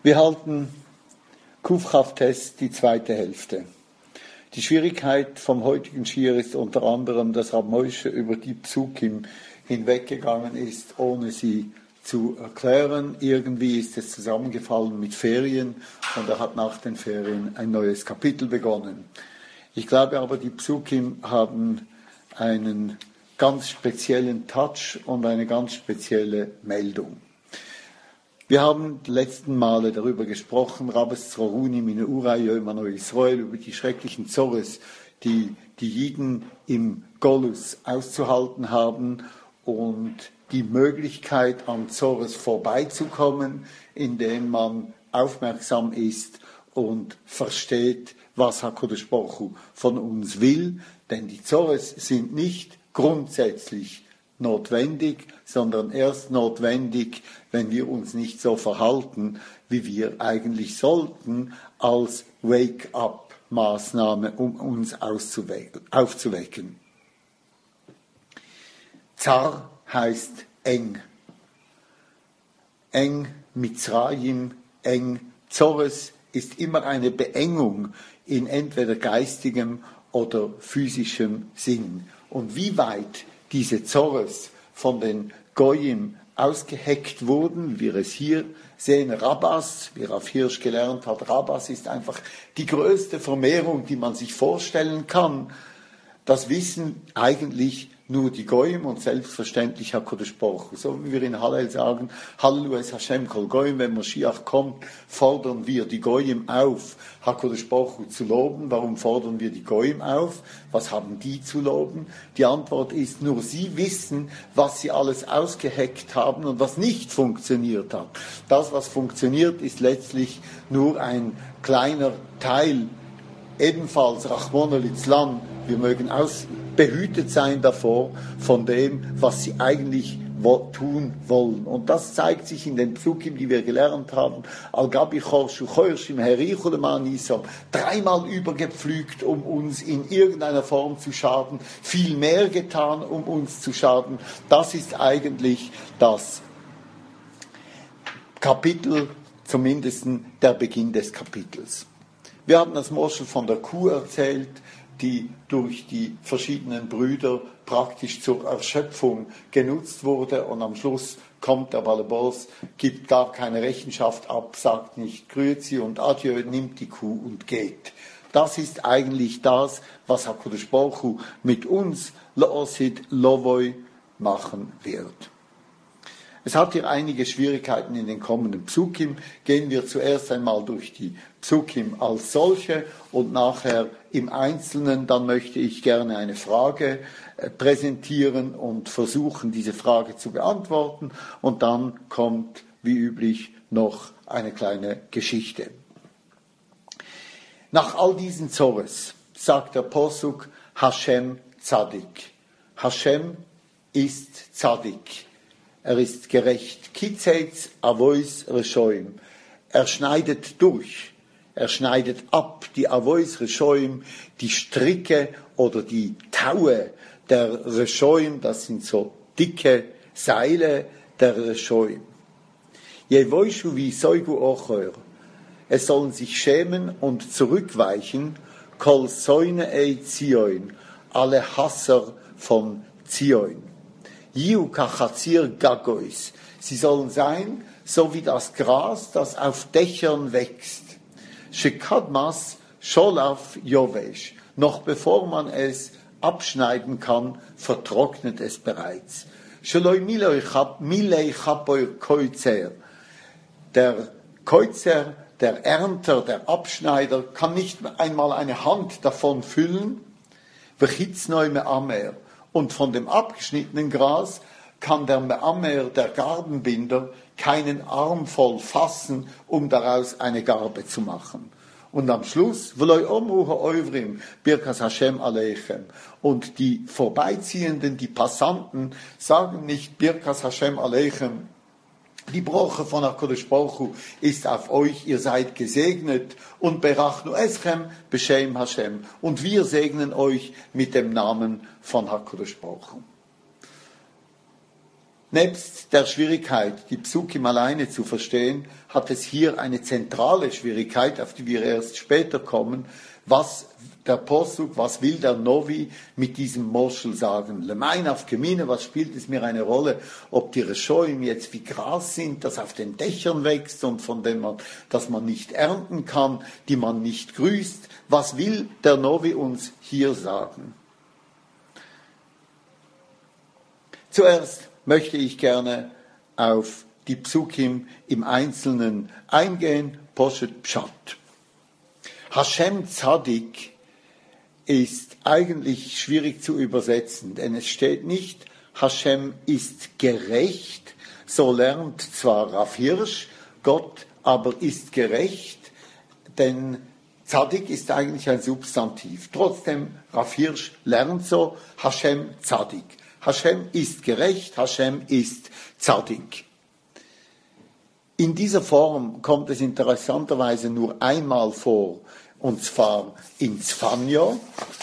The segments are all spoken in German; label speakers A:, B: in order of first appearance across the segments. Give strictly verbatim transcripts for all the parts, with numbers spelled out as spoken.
A: Wir halten Kufchav-Test die zweite Hälfte. Die Schwierigkeit vom heutigen Schier ist unter anderem, dass Rab Moshe über die Psukim hinweggegangen ist, ohne sie zu erklären. Irgendwie ist es zusammengefallen mit Ferien und er hat nach den Ferien ein neues Kapitel begonnen. Ich glaube aber, die Psukim haben einen ganz speziellen Touch und eine ganz spezielle Meldung. Wir haben die letzten Male darüber gesprochen, Rabbes Zroruni mine Uray Yomano Israel, über die schrecklichen Zores, die die Jiden im Golus auszuhalten haben und die Möglichkeit, an Zores vorbeizukommen, indem man aufmerksam ist und versteht, was HaKadosh Baruch Hu von uns will. Denn die Zores sind nicht grundsätzlich notwendig, sondern erst notwendig, wenn wir uns nicht so verhalten, wie wir eigentlich sollten, als Wake-up-Maßnahme, um uns aufzuwecken. Zar heißt eng. Eng, Mitzrayim, eng. Zores ist immer eine Beengung in entweder geistigem oder physischem Sinn. Und wie weit diese Zores von den Goyim ausgeheckt wurden, wie wir es hier sehen, Rabbas, wie Rav Hirsch gelernt hat, Rabbas ist einfach die größte Vermehrung, die man sich vorstellen kann. Das wissen eigentlich nur die Goyim und selbstverständlich HaKadosh Baruch Hu. So wie wir in Hallel sagen, Halleluja es Hashem kol Goyim, wenn Moschiach kommt, fordern wir die Goyim auf, HaKadosh Baruch Hu zu loben. Warum fordern wir die Goyim auf? Was haben die zu loben? Die Antwort ist, nur sie wissen, was sie alles ausgeheckt haben und was nicht funktioniert hat. Das, was funktioniert, ist letztlich nur ein kleiner Teil. Ebenfalls Rachmana litzlan, wir mögen aus, behütet sein davor, von dem, was sie eigentlich wo, tun wollen. Und das zeigt sich in den Psukim, die wir gelernt haben. Al-Gabi Chorshu Chorshim Herichu Leman Yisrael, dreimal übergepflügt, um uns in irgendeiner Form zu schaden, viel mehr getan, um uns zu schaden. Das ist eigentlich das Kapitel, zumindest der Beginn des Kapitels. Wir haben das Moschel von der Kuh erzählt, die durch die verschiedenen Brüder praktisch zur Erschöpfung genutzt wurde und am Schluss kommt der Balabos, gibt gar keine Rechenschaft ab, sagt nicht Grüezi und Adieu, nimmt die Kuh und geht. Das ist eigentlich das, was HaKadosh Baruch Hu mit uns La'osid Lovoi machen wird. Es hat hier einige Schwierigkeiten in den kommenden Psukim. Gehen wir zuerst einmal durch die Psukim als solche und nachher im Einzelnen. Dann möchte ich gerne eine Frage präsentieren und versuchen, diese Frage zu beantworten. Und dann kommt, wie üblich, noch eine kleine Geschichte. Nach all diesen Zores sagt der Posuk Hashem Tzadik. Hashem ist Tzadik. Er ist gerecht. Kitzetz avois reshoim. Er schneidet durch. Er schneidet ab die avois reshoim, die Stricke oder die Taue der reshoim. Das sind so dicke Seile der reshoim. Jevoishu vi soigu ocher. Es sollen sich schämen und zurückweichen. Kol soine ei Zion. Alle Hasser von Zion. Yiu kachazir gagois. Sie sollen sein, so wie das Gras, das auf Dächern wächst. Shekadmas sholaf yovesh. Noch bevor man es abschneiden kann, vertrocknet es bereits. Sheloi milei chapoir koizer. Der Koizer, der Ernter, der Abschneider, kann nicht einmal eine Hand davon füllen. V'chitznoi amer. Und von dem abgeschnittenen Gras kann der Me'amer, der Garbenbinder, keinen Arm voll fassen, um daraus eine Garbe zu machen. Und am Schluss, V'loi omru ha'oivrim, birkas Hashem aleichem. Und die Vorbeiziehenden, die Passanten, sagen nicht birkas Hashem aleichem. Die Broche von HaKadosh Baruch Hu ist auf euch, ihr seid gesegnet und berachnu eschem b'shem Hashem. Und wir segnen euch mit dem Namen von HaKadosh Baruch Hu. Nebst der Schwierigkeit, die Psukim alleine zu verstehen, hat es hier eine zentrale Schwierigkeit, auf die wir erst später kommen. Was der Posuk, was will der Novi mit diesem Moschel sagen? Lemein auf Gemine, was spielt es mir eine Rolle, ob die Reschoim jetzt wie Gras sind, das auf den Dächern wächst und von dem man, das man nicht ernten kann, die man nicht grüßt? Was will der Novi uns hier sagen? Zuerst möchte ich gerne auf die Psukim im Einzelnen eingehen. Poshet Pshat. Hashem Tzadik ist eigentlich schwierig zu übersetzen, denn es steht nicht, Hashem ist gerecht, so lernt zwar Rav Hirsch, Gott aber ist gerecht, denn Tzadik ist eigentlich ein Substantiv. Trotzdem, Rav Hirsch lernt so, Hashem Tzadik. Hashem ist gerecht, Hashem ist Tzadik. In dieser Form kommt es interessanterweise nur einmal vor, und zwar in Zfanjo.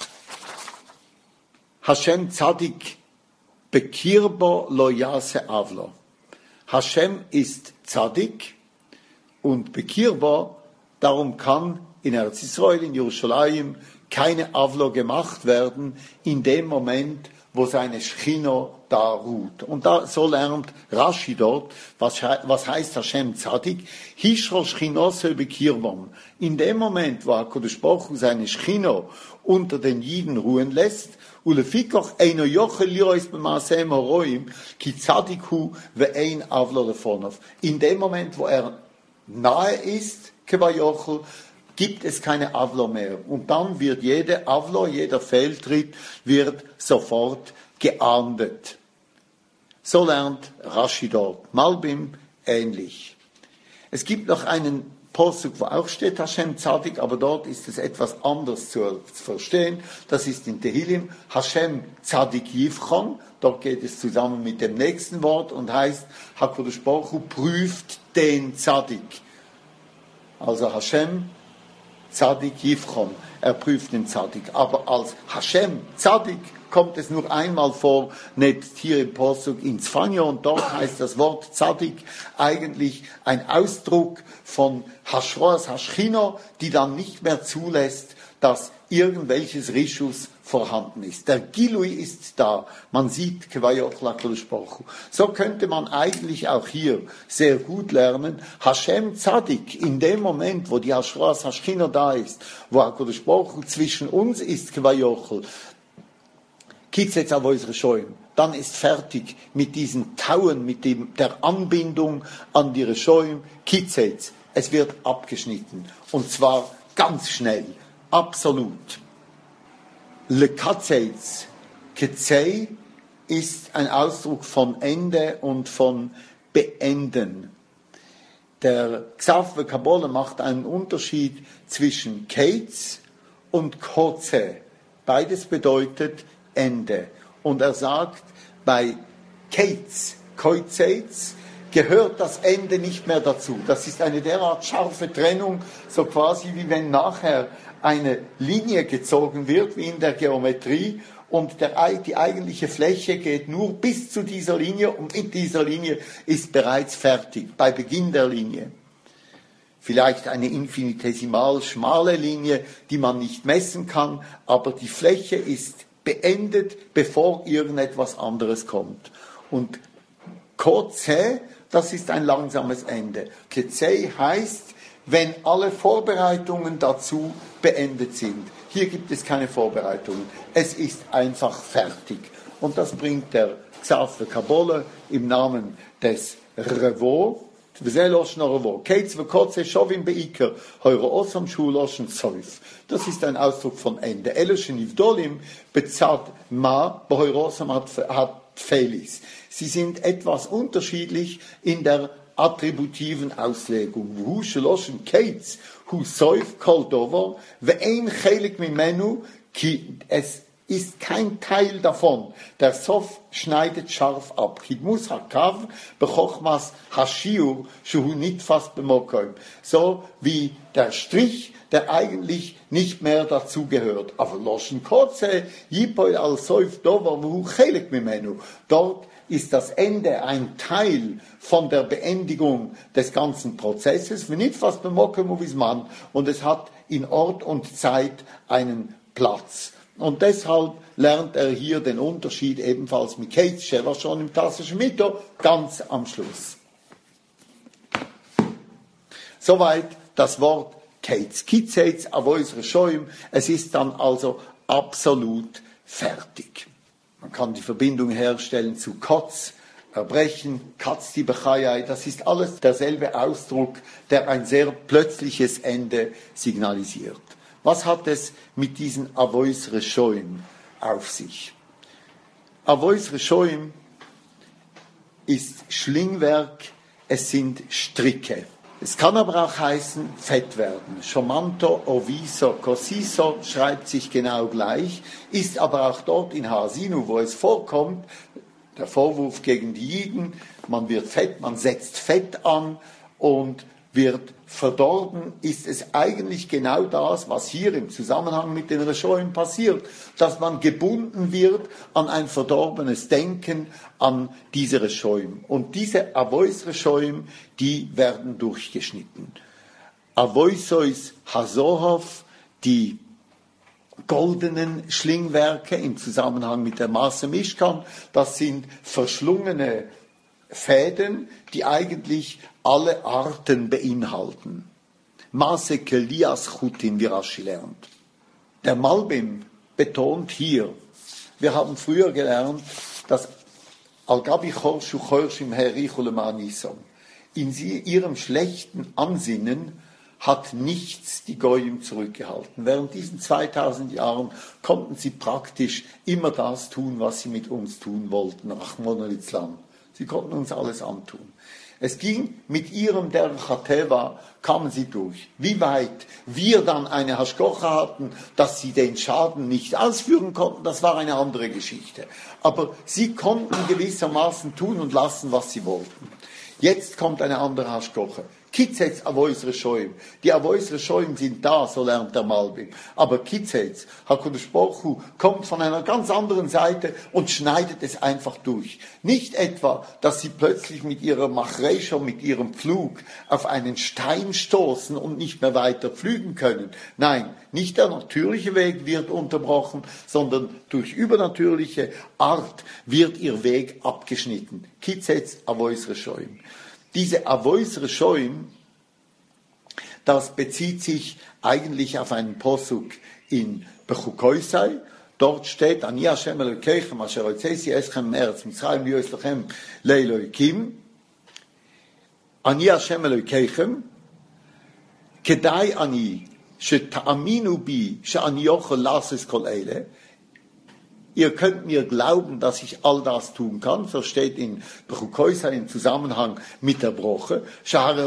A: Hashem Tzadik bekirbo lo yase avlo. Hashem ist Tzadik und bekirbo, darum kann in Eretz Israel, in Jerusalem, keine Avlo gemacht werden in dem Moment, wo seine Schchino da ruht. Und da, so lernt Rashi dort, was, was heißt Hashem Tzadik? Hishro Schchinose bekirbon. In dem Moment, wo HaKadosh Baruch Hu seine Schchino unter den Jiden ruhen lässt, ulefikoch eino yochel lirois b'maasem horoim, ki tzadik hu ve'ein avlo lefonov. In dem Moment, wo er nahe ist, kebayochel, gibt es keine Avlo mehr. Und dann wird jede Avlo, jeder Fehltritt, wird sofort geahndet. So lernt Rashi dort. Malbim ähnlich. Es gibt noch einen Posuk, wo auch steht Hashem Tzadik, aber dort ist es etwas anders zu verstehen. Das ist in Tehillim Hashem Tzadik Yivchon. Dort geht es zusammen mit dem nächsten Wort und heißt, HaKadosh Baruch Hu prüft den Tzadik. Also Hashem Tzadik Yivchon, er prüft den Tzadik. Aber als Hashem Tzadik kommt es nur einmal vor, nicht hier im Posuk in Zfanjo, und dort heißt das Wort Tzadik eigentlich ein Ausdruck von Hashroas Hashchino, die dann nicht mehr zulässt, dass irgendwelches Rishus vorhanden ist. Der Gilui ist da. Man sieht, so könnte man eigentlich auch hier sehr gut lernen, Hashem Tzadik, in dem Moment, wo die Hashroas Hashchino da ist, wo HaKadosh Baruch Hu zwischen uns ist, Kitzetz avois Reshoim, dann ist fertig mit diesen Tauen, mit dem, der Anbindung an die Reshoim, Kitzetz, es wird abgeschnitten. Und zwar ganz schnell, absolut. Le Katzetz, Ketzei, ist ein Ausdruck von Ende und von Beenden. Der Xavve Kabbalah macht einen Unterschied zwischen Keitz und Kotze. Beides bedeutet Ende. Und er sagt, bei Keitz, Koitzetz, gehört das Ende nicht mehr dazu. Das ist eine derart scharfe Trennung, so quasi wie wenn nachher eine Linie gezogen wird, wie in der Geometrie, und der, die eigentliche Fläche geht nur bis zu dieser Linie, und mit dieser Linie ist bereits fertig, bei Beginn der Linie. Vielleicht eine infinitesimal schmale Linie, die man nicht messen kann, aber die Fläche ist beendet, bevor irgendetwas anderes kommt. Und Kotze, das ist ein langsames Ende. Ketzei heißt, wenn alle Vorbereitungen dazu beendet sind. Hier gibt es keine Vorbereitungen. Es ist einfach fertig. Und das bringt der Xavve Kabbalah im Namen des Revo. Das ist ein Ausdruck von Ende. Sie sind etwas unterschiedlich in der attributiven Auslegung. Es ist kein Teil davon. Der Sof schneidet scharf ab. So wie der Strich, der eigentlich nicht mehr dazugehört. Aber Loschen Kotze, Yipoy al Sof Dover, Dort ist das Ende ein Teil von der Beendigung des ganzen Prozesses. Wir nicht was bemocken wie man, und es hat in Ort und Zeit einen Platz. Und deshalb lernt er hier den Unterschied ebenfalls mit Keitscher schon im klassischen Mito ganz am Schluss. Soweit das Wort Keits. Kitzeits avoisre Scheum. Es ist dann also absolut fertig. Man kann die Verbindung herstellen zu Kotz, Erbrechen, Katz die Bechaiai. Das ist alles derselbe Ausdruck, der ein sehr plötzliches Ende signalisiert. Was hat es mit diesen avoisre Scheum auf sich? Avoisre Scheum ist Schlingwerk, es sind Stricke. Es kann aber auch heißen Fett werden. Schomanto, Oviso, Cosiso schreibt sich genau gleich, ist aber auch dort in Hasinu, wo es vorkommt, der Vorwurf gegen die Jiden, man wird fett, man setzt Fett an und wird verdorben, ist es eigentlich genau das, was hier im Zusammenhang mit den Reschoim passiert, dass man gebunden wird an ein verdorbenes Denken, an diese Reschoim. Und diese Avois-Reschoim, die werden durchgeschnitten. Avoisois Hasohov, die goldenen Schlingwerke im Zusammenhang mit der Maße Mishkan, das sind verschlungene Fäden, die eigentlich alle Arten beinhalten. Maße Kelias Chutin, wie Rashi lernt. Der Malbim betont hier, wir haben früher gelernt, dass Al-Gabi Chorshu Chorshim Herichulemanisom in sie, ihrem schlechten Ansinnen hat nichts die Goyim zurückgehalten. Während diesen zweitausend Jahren konnten sie praktisch immer das tun, was sie mit uns tun wollten, Rachmon al-Islam. Sie konnten uns alles antun. Es ging mit ihrem Derech HaTeva, kamen sie durch. Wie weit wir dann eine Hashgocha hatten, dass sie den Schaden nicht ausführen konnten, das war eine andere Geschichte. Aber sie konnten gewissermaßen tun und lassen, was sie wollten. Jetzt kommt eine andere Hashgocha. Kitzets Avois Reshoim. Die Avois Reshoim sind da, so lernt der Malbim. Aber Kitzets, HaKadosh Baruch Hu, kommt von einer ganz anderen Seite und schneidet es einfach durch. Nicht etwa, dass sie plötzlich mit ihrer Machresha, mit ihrem Pflug auf einen Stein stoßen und nicht mehr weiter pflügen können. Nein, nicht der natürliche Weg wird unterbrochen, sondern durch übernatürliche Art wird ihr Weg abgeschnitten. Kitzets Avois Reshoim. Diese Avois Reshoim, das bezieht sich eigentlich auf einen Posuk in Bechukoisai. Dort steht, Ani Hashem Elokeichem, asher hotzesi eschem me'eretz Mitzrayim liyos lachem le'elokim. Ani Hashem Elokeichem, kedai ani, sheta'aminu bi, she'ani yochel lases kol eile. Ihr könnt mir glauben, dass ich all das tun kann. So steht in Bechukoisai im Zusammenhang mit der Broche. Ich habe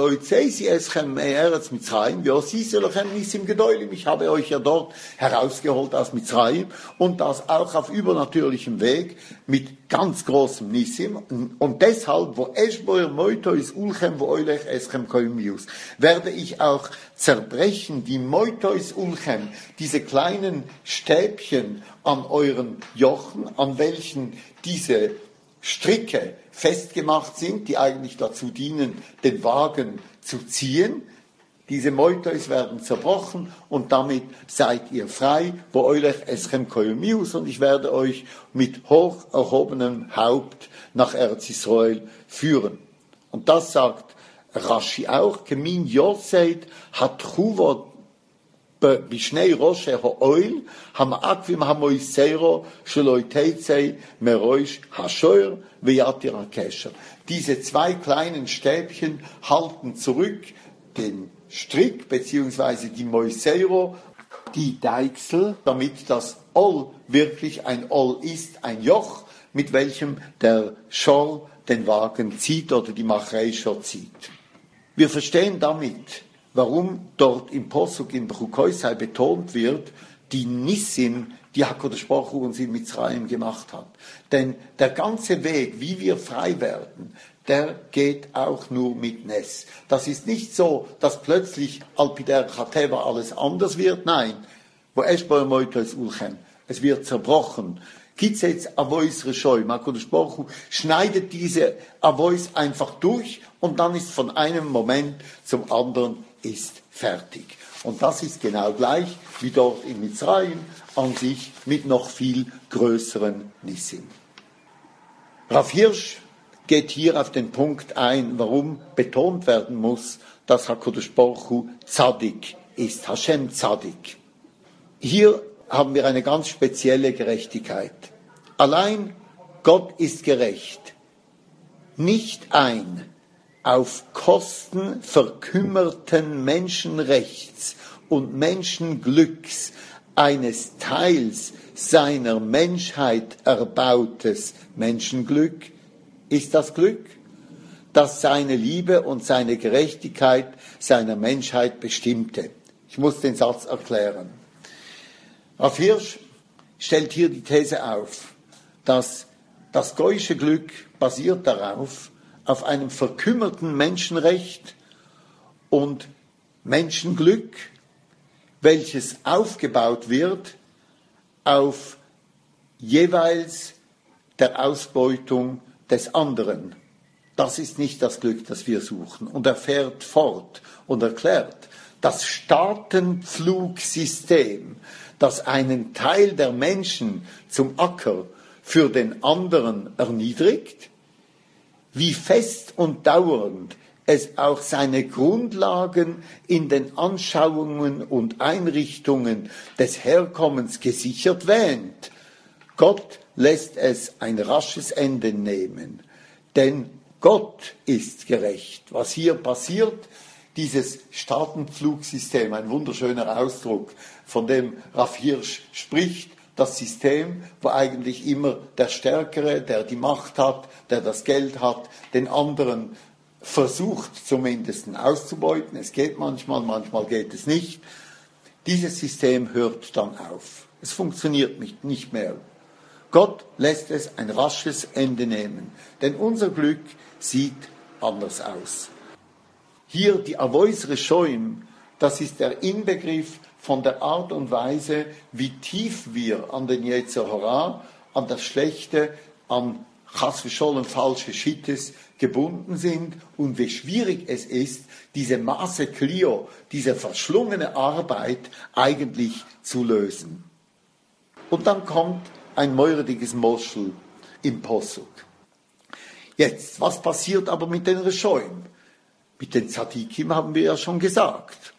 A: euch ja dort herausgeholt aus Mitzrayim und das auch auf übernatürlichem Weg mit ganz großem Nissim. Und deshalb, wo Eschboer Moitois Ulchem, wo Eulech Eschem Koimius, werde ich auch zerbrechen, die Moitois Ulchem, diese kleinen Stäbchen an euren Jochen, an welchen diese Stricke festgemacht sind, die eigentlich dazu dienen, den Wagen zu ziehen. Diese Moitois werden zerbrochen und damit seid ihr frei, wo Eulech Eschem Koimius, und ich werde euch mit hoch erhobenem Haupt nach Eretz Israel führen. Und das sagt Rashi auch, Kemin Yoseit hat Chuvot בשני ראשי האויל, המעכבים המויסרו שלא יתצא מראש השוער ויתיר הקשר. Diese zwei kleinen Stäbchen halten zurück den Strick bzw. die Moisero, die Deichsel, damit das Ol wirklich ein Ol ist, ein Joch, mit welchem der Schor den Wagen zieht oder die Machreischer zieht. Wir verstehen damit, warum dort im Posuk in Bechukoisai betont wird, die Nissim, die HaKadosh Baruch Hu uns in Mitzrayim gemacht hat. Denn der ganze Weg, wie wir frei werden, der geht auch nur mit Ness. Das ist nicht so, dass plötzlich Alpider Chateva alles anders wird. Nein, wo Eschboer Moitois Ulchem, es wird zerbrochen Kitzetz avois reshoim. HaKadosh Baruch Hu schneidet diese Avois einfach durch und dann ist von einem Moment zum anderen ist fertig. Und das ist genau gleich wie dort in Mitzrayim an sich mit noch viel größeren Nissim. Rav Hirsch geht hier auf den Punkt ein, warum betont werden muss, dass HaKadosh Baruch Hu Tzadik ist, Hashem Tzadik. Hier haben wir eine ganz spezielle Gerechtigkeit. Allein Gott ist gerecht. Nicht ein auf Kosten verkümmerten Menschenrechts und Menschenglücks eines Teils seiner Menschheit erbautes Menschenglück ist das Glück, das seine Liebe und seine Gerechtigkeit seiner Menschheit bestimmte. Ich muss den Satz erklären. Rav Hirsch stellt hier die These auf, dass das goyische Glück basiert darauf, auf einem verkümmerten Menschenrecht und Menschenglück, welches aufgebaut wird auf jeweils der Ausbeutung des anderen. Das ist nicht das Glück, das wir suchen. Und er fährt fort und erklärt, das Staatenpflugsystem, das einen Teil der Menschen zum Acker für den anderen erniedrigt, wie fest und dauernd es auch seine Grundlagen in den Anschauungen und Einrichtungen des Herkommens gesichert wähnt. Gott lässt es ein rasches Ende nehmen, denn Gott ist gerecht. Was hier passiert, dieses Staatenpflugsystem, ein wunderschöner Ausdruck, von dem Rav Hirsch spricht, das System, wo eigentlich immer der Stärkere, der die Macht hat, der das Geld hat, den anderen versucht zumindest auszubeuten. Es geht manchmal, manchmal geht es nicht. Dieses System hört dann auf. Es funktioniert nicht mehr. Gott lässt es ein rasches Ende nehmen, denn unser Glück sieht anders aus. Hier die Avois Reshoim, das ist der Inbegriff von der Art und Weise, wie tief wir an den Yetzer Hara, an das Schlechte, an Chas v'Sholem, falsche Schittes gebunden sind und wie schwierig es ist, diese Masse Klio, diese verschlungene Arbeit eigentlich zu lösen. Und dann kommt ein meurediges Moschel im Posuk. Jetzt, was passiert aber mit den Reshoim? Mit den Tzadikim haben wir ja schon gesagt.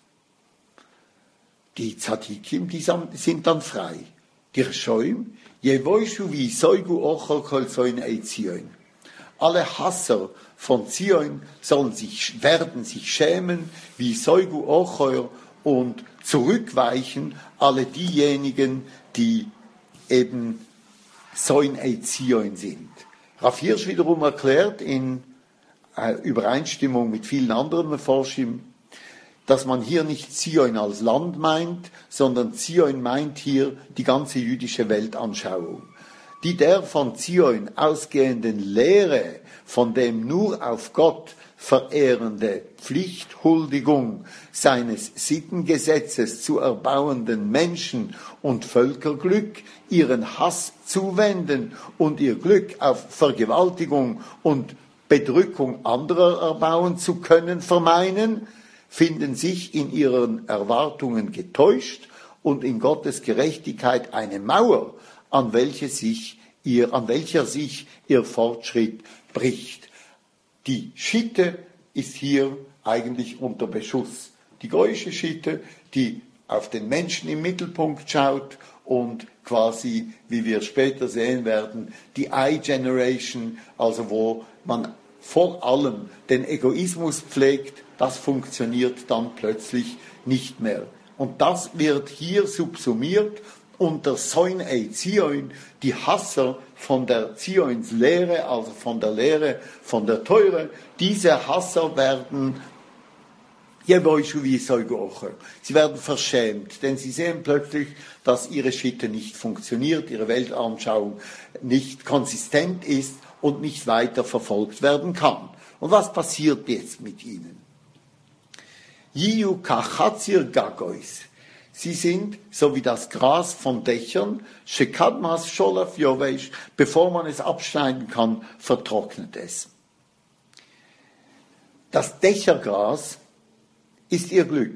A: Die Tzadikim, die sind dann frei. Die Reshoim, jevoishu vi soigu ochol kol soin ei Zion. Alle Hasser von Zion sollen sich, werden sich schämen, wie soigu ochol und zurückweichen alle diejenigen, die eben soin ei Zion sind. Rav Hirsch wiederum erklärt in äh, Übereinstimmung mit vielen anderen Meforschim, dass man hier nicht Zion als Land meint, sondern Zion meint hier die ganze jüdische Weltanschauung. Die der von Zion ausgehenden Lehre, von dem nur auf Gott verehrende Pflichthuldigung seines Sittengesetzes zu erbauenden Menschen und Völkerglück ihren Hass zuwenden und ihr Glück auf Vergewaltigung und Bedrückung anderer erbauen zu können vermeinen, finden sich in ihren Erwartungen getäuscht und in Gottes Gerechtigkeit eine Mauer, an, welche sich ihr, an welcher sich ihr Fortschritt bricht. Die Schitte ist hier eigentlich unter Beschuss. Die goyische Schitte, die auf den Menschen im Mittelpunkt schaut und quasi, wie wir später sehen werden, die I-Generation, also wo man vor allem den Egoismus pflegt, das funktioniert dann plötzlich nicht mehr. Und das wird hier subsumiert unter Soin ei Zion, die Hasser von der Zions Lehre, also von der Lehre von der Teure. Diese Hasser werden sie werden verschämt, denn sie sehen plötzlich, dass ihre Schitte nicht funktioniert, ihre Weltanschauung nicht konsistent ist und nicht weiter verfolgt werden kann. Und was passiert jetzt mit ihnen? Yiyu kachatzir gagois. Sie sind, so wie das Gras von Dächern, Shekadmas Sholaf Yovesh, bevor man es abschneiden kann, vertrocknet es. Das Dächergras ist ihr Glück.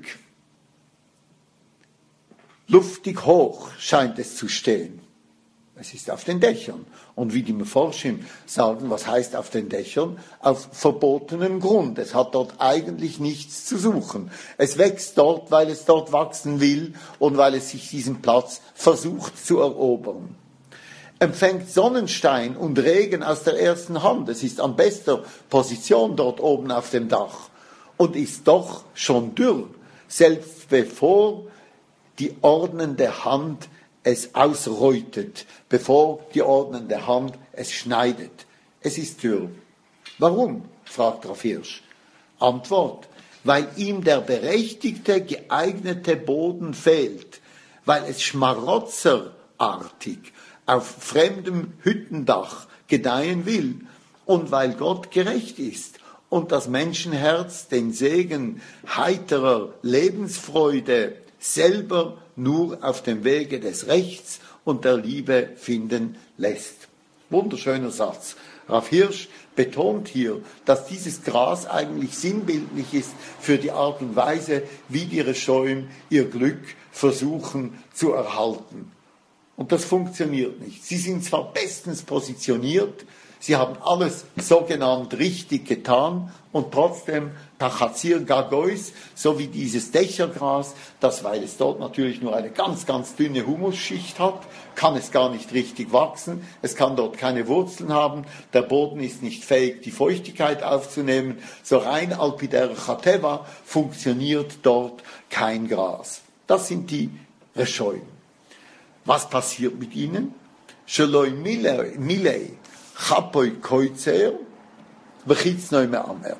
A: Luftig hoch scheint es zu stehen. Es ist auf den Dächern. Und wie die Meforschim sagen, was heißt auf den Dächern? Auf verbotenem Grund. Es hat dort eigentlich nichts zu suchen. Es wächst dort, weil es dort wachsen will und weil es sich diesen Platz versucht zu erobern. Empfängt Sonnenstein und Regen aus der ersten Hand. Es ist an bester Position dort oben auf dem Dach und ist doch schon dürr, selbst bevor die ordnende Hand es ausreutet, bevor die ordnende Hand es schneidet. Es ist dürr. Warum? Fragt Rav Hirsch. Antwort: Weil ihm der berechtigte, geeignete Boden fehlt, weil es schmarotzerartig auf fremdem Hüttendach gedeihen will und weil Gott gerecht ist und das Menschenherz den Segen heiterer Lebensfreude selber nur auf dem Wege des Rechts und der Liebe finden lässt. Wunderschöner Satz. Rav Hirsch betont hier, dass dieses Gras eigentlich sinnbildlich ist für die Art und Weise, wie die Reschoim ihr Glück versuchen zu erhalten. Und das funktioniert nicht. Sie sind zwar bestens positioniert, sie haben alles sogenannt richtig getan und trotzdem Tachazir Gagois, so wie dieses Dächergras, das, weil es dort natürlich nur eine ganz, ganz dünne Humusschicht hat, kann es gar nicht richtig wachsen, es kann dort keine Wurzeln haben, der Boden ist nicht fähig, die Feuchtigkeit aufzunehmen, so rein alpider Chateva funktioniert dort kein Gras. Das sind die Reschoim. Was passiert mit ihnen? Sheloi milei chapoi koitzer v'chitz noime amer.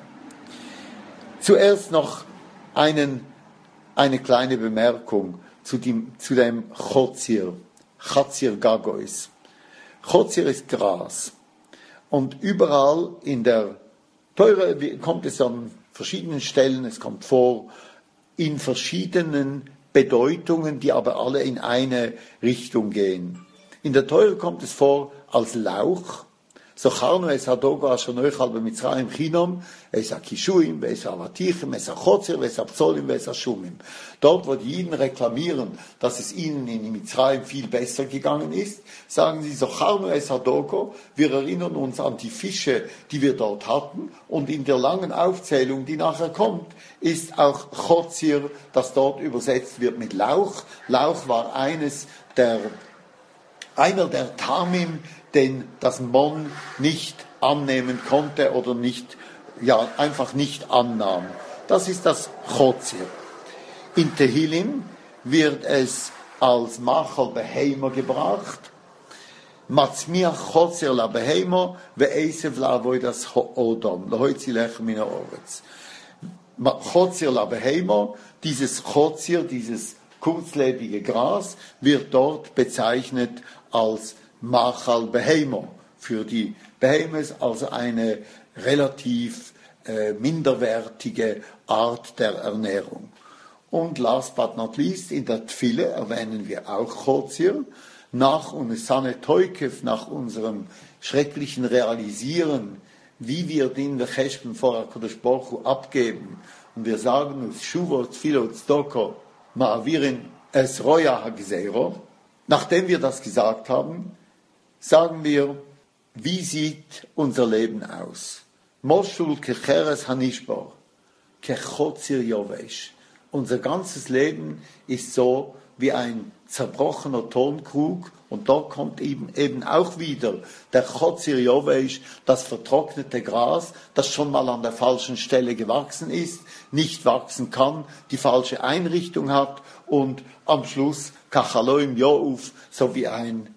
A: Zuerst noch einen, eine kleine Bemerkung zu dem, zu dem Chotzir, Chatzir Gagois. Chotzir ist Gras. Und überall in der Teure kommt es an verschiedenen Stellen, es kommt vor, in verschiedenen Bedeutungen, die aber alle in eine Richtung gehen. In der Teure kommt es vor als Lauch. So charnu es hadogo asher noechal b'Mitzrayim chinom, es hakishuim, es havatichem, es hachotzer, es hapzolim, es hashumim. Dort, wo die Jiden reklamieren, dass es ihnen in Mitzrayim viel besser gegangen ist, sagen sie, so charnu es hadogo, wir erinnern uns an die Fische, die wir dort hatten, und in der langen Aufzählung, die nachher kommt, ist auch Chotzir, das dort übersetzt wird mit Lauch. Lauch war eines der, einer der Tamim, den das Mon nicht annehmen konnte oder nicht, ja, einfach nicht annahm. Das ist das Chotzir. In Tehillim wird es als Machal Beheimer gebracht. Matzmiach Chotzir la Beheimer ve'esev la avodas Odom. Lahoitzi lechem min ha'oretz. Chotzir la Beheimer, dieses Chotzir, dieses kurzlebige Gras, wird dort bezeichnet als Machal Beheimer, für die Behemes, also eine relativ äh, minderwertige Art der Ernährung. Und last but not least, in der Tfile erwähnen wir auch Chotzir, nach Unesane Teukev, nach unserem schrecklichen Realisieren, wie wir den Cheshben vor HaKadosh Baruch Hu abgeben. Und wir sagen uns, Shuvot, Tfilo, Tzedoko, Ma'avirin, Es Roya HaGzeiro. Nachdem wir das gesagt haben, sagen wir, wie sieht unser Leben aus? Moshul kecheres hanishbar, kechotzir yovesh. Unser ganzes Leben ist so wie ein zerbrochener Tonkrug und dort kommt eben, eben auch wieder der Chotzir yovesh, das vertrocknete Gras, das schon mal an der falschen Stelle gewachsen ist, nicht wachsen kann, die falsche Einrichtung hat und am Schluss kachaloim youf, so wie ein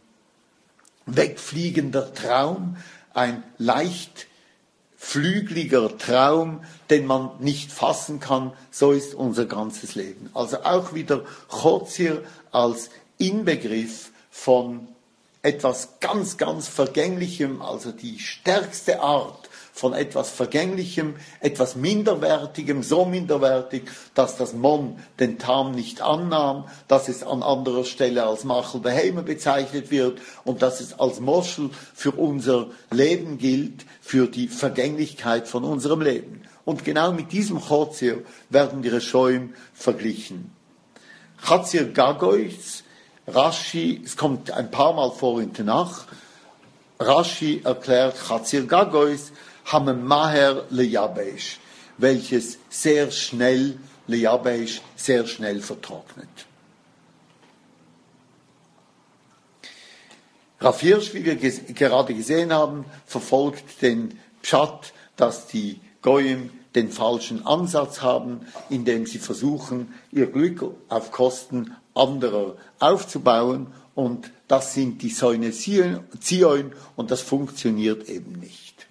A: wegfliegender Traum, ein leicht flügeliger Traum, den man nicht fassen kann, so ist unser ganzes Leben. Also auch wieder Chotzir als Inbegriff von etwas ganz, ganz Vergänglichem, also die stärkste Art von etwas Vergänglichem, etwas Minderwertigem, so minderwertig, dass das Mon den Tam nicht annahm, dass es an anderer Stelle als Machel Beheime bezeichnet wird und dass es als Moschel für unser Leben gilt, für die Vergänglichkeit von unserem Leben. Und genau mit diesem Chotzir werden die Reshoim verglichen. Chatzir Gagois, Rashi, es kommt ein paar Mal vor in Tanach, Rashi erklärt Chatzir Gagois, Hamem Maher Leyabesh, welches sehr schnell, Leyabesh, sehr schnell vertrocknet. Rav Hirsch, wie wir ges- gerade gesehen haben, verfolgt den Pshat, dass die Goyim den falschen Ansatz haben, indem sie versuchen, ihr Glück auf Kosten anderer aufzubauen. Und das sind die Säune Zion und das funktioniert eben nicht.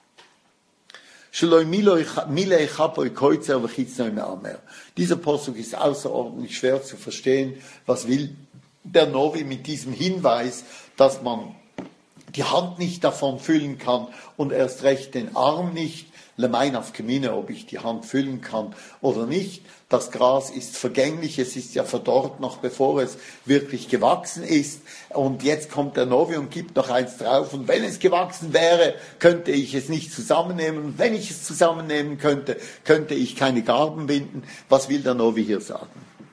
A: Dieser Posuk ist außerordentlich schwer zu verstehen. Was will der Novi mit diesem Hinweis, dass man die Hand nicht davon füllen kann und erst recht den Arm nicht? Lemein auf Kemine, ob ich die Hand füllen kann oder nicht. Das Gras ist vergänglich, es ist ja verdorrt noch, bevor es wirklich gewachsen ist. Und jetzt kommt der Novi und gibt noch eins drauf. Und wenn es gewachsen wäre, könnte ich es nicht zusammennehmen. Und wenn ich es zusammennehmen könnte, könnte ich keine Garben binden. Was will der Novi hier sagen?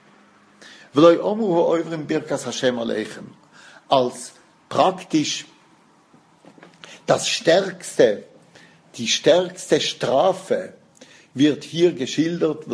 A: Als praktisch das Stärkste, die stärkste Strafe wird hier geschildert,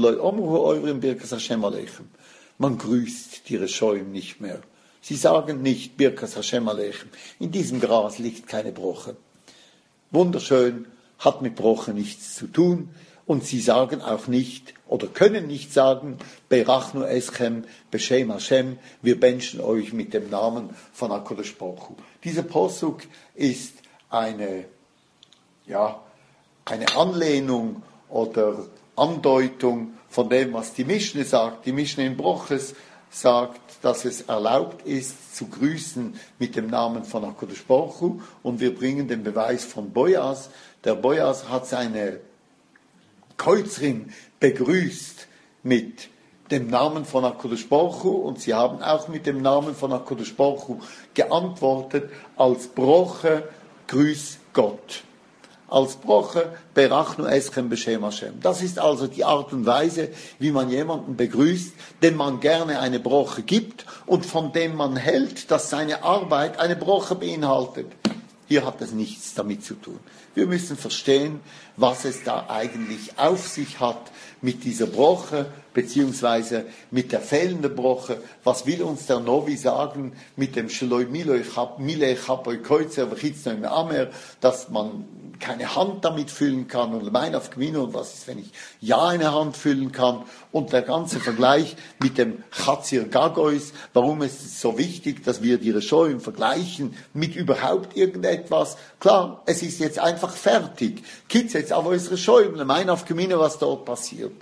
A: man grüßt die Reshoim nicht mehr. Sie sagen nicht Birkas Hashem Aleichem. In diesem Gras liegt keine Broche. Wunderschön, hat mit Broche nichts zu tun. Und sie sagen auch nicht oder können nicht sagen, Berachnu Eschem, Beshem Hashem, wir benchen euch mit dem Namen von HaKadosh Baruch Hu. Dieser Posuk ist eine, ja, eine Anlehnung oder Andeutung von dem, was die Mischne sagt. Die Mischne in Broches sagt, dass es erlaubt ist, zu grüßen mit dem Namen von HaKadosh Baruch Hu. Und wir bringen den Beweis von Bojas. Der Bojas hat seine Kreuzrin begrüßt mit dem Namen von HaKadosh Baruch Hu. Und sie haben auch mit dem Namen von HaKadosh Baruch Hu geantwortet als Broche, grüß Gott. Als Broche, Berachnu Eschem Beshem Hashem. Das ist also die Art und Weise, wie man jemanden begrüßt, dem man gerne eine Broche gibt und von dem man hält, dass seine Arbeit eine Broche beinhaltet. Hier hat es nichts damit zu tun. Wir müssen verstehen, was es da eigentlich auf sich hat mit dieser Broche, beziehungsweise mit der fehlenden Broche. Was will uns der Novi sagen mit dem Shloi Miloi Milei Chapoi Koitzer V'chitznoi Me'amer, dass man keine Hand damit füllen kann und mein auf Gmino und was ist, wenn ich ja eine Hand füllen kann und der ganze Vergleich mit dem Chatzir Gagois, warum ist es so wichtig, dass wir die Reshoim vergleichen mit überhaupt irgendetwas? Klar, es ist jetzt einfach fertig. Kitz jetzt aber ist Reshoim, mein auf Gmino, was dort passiert.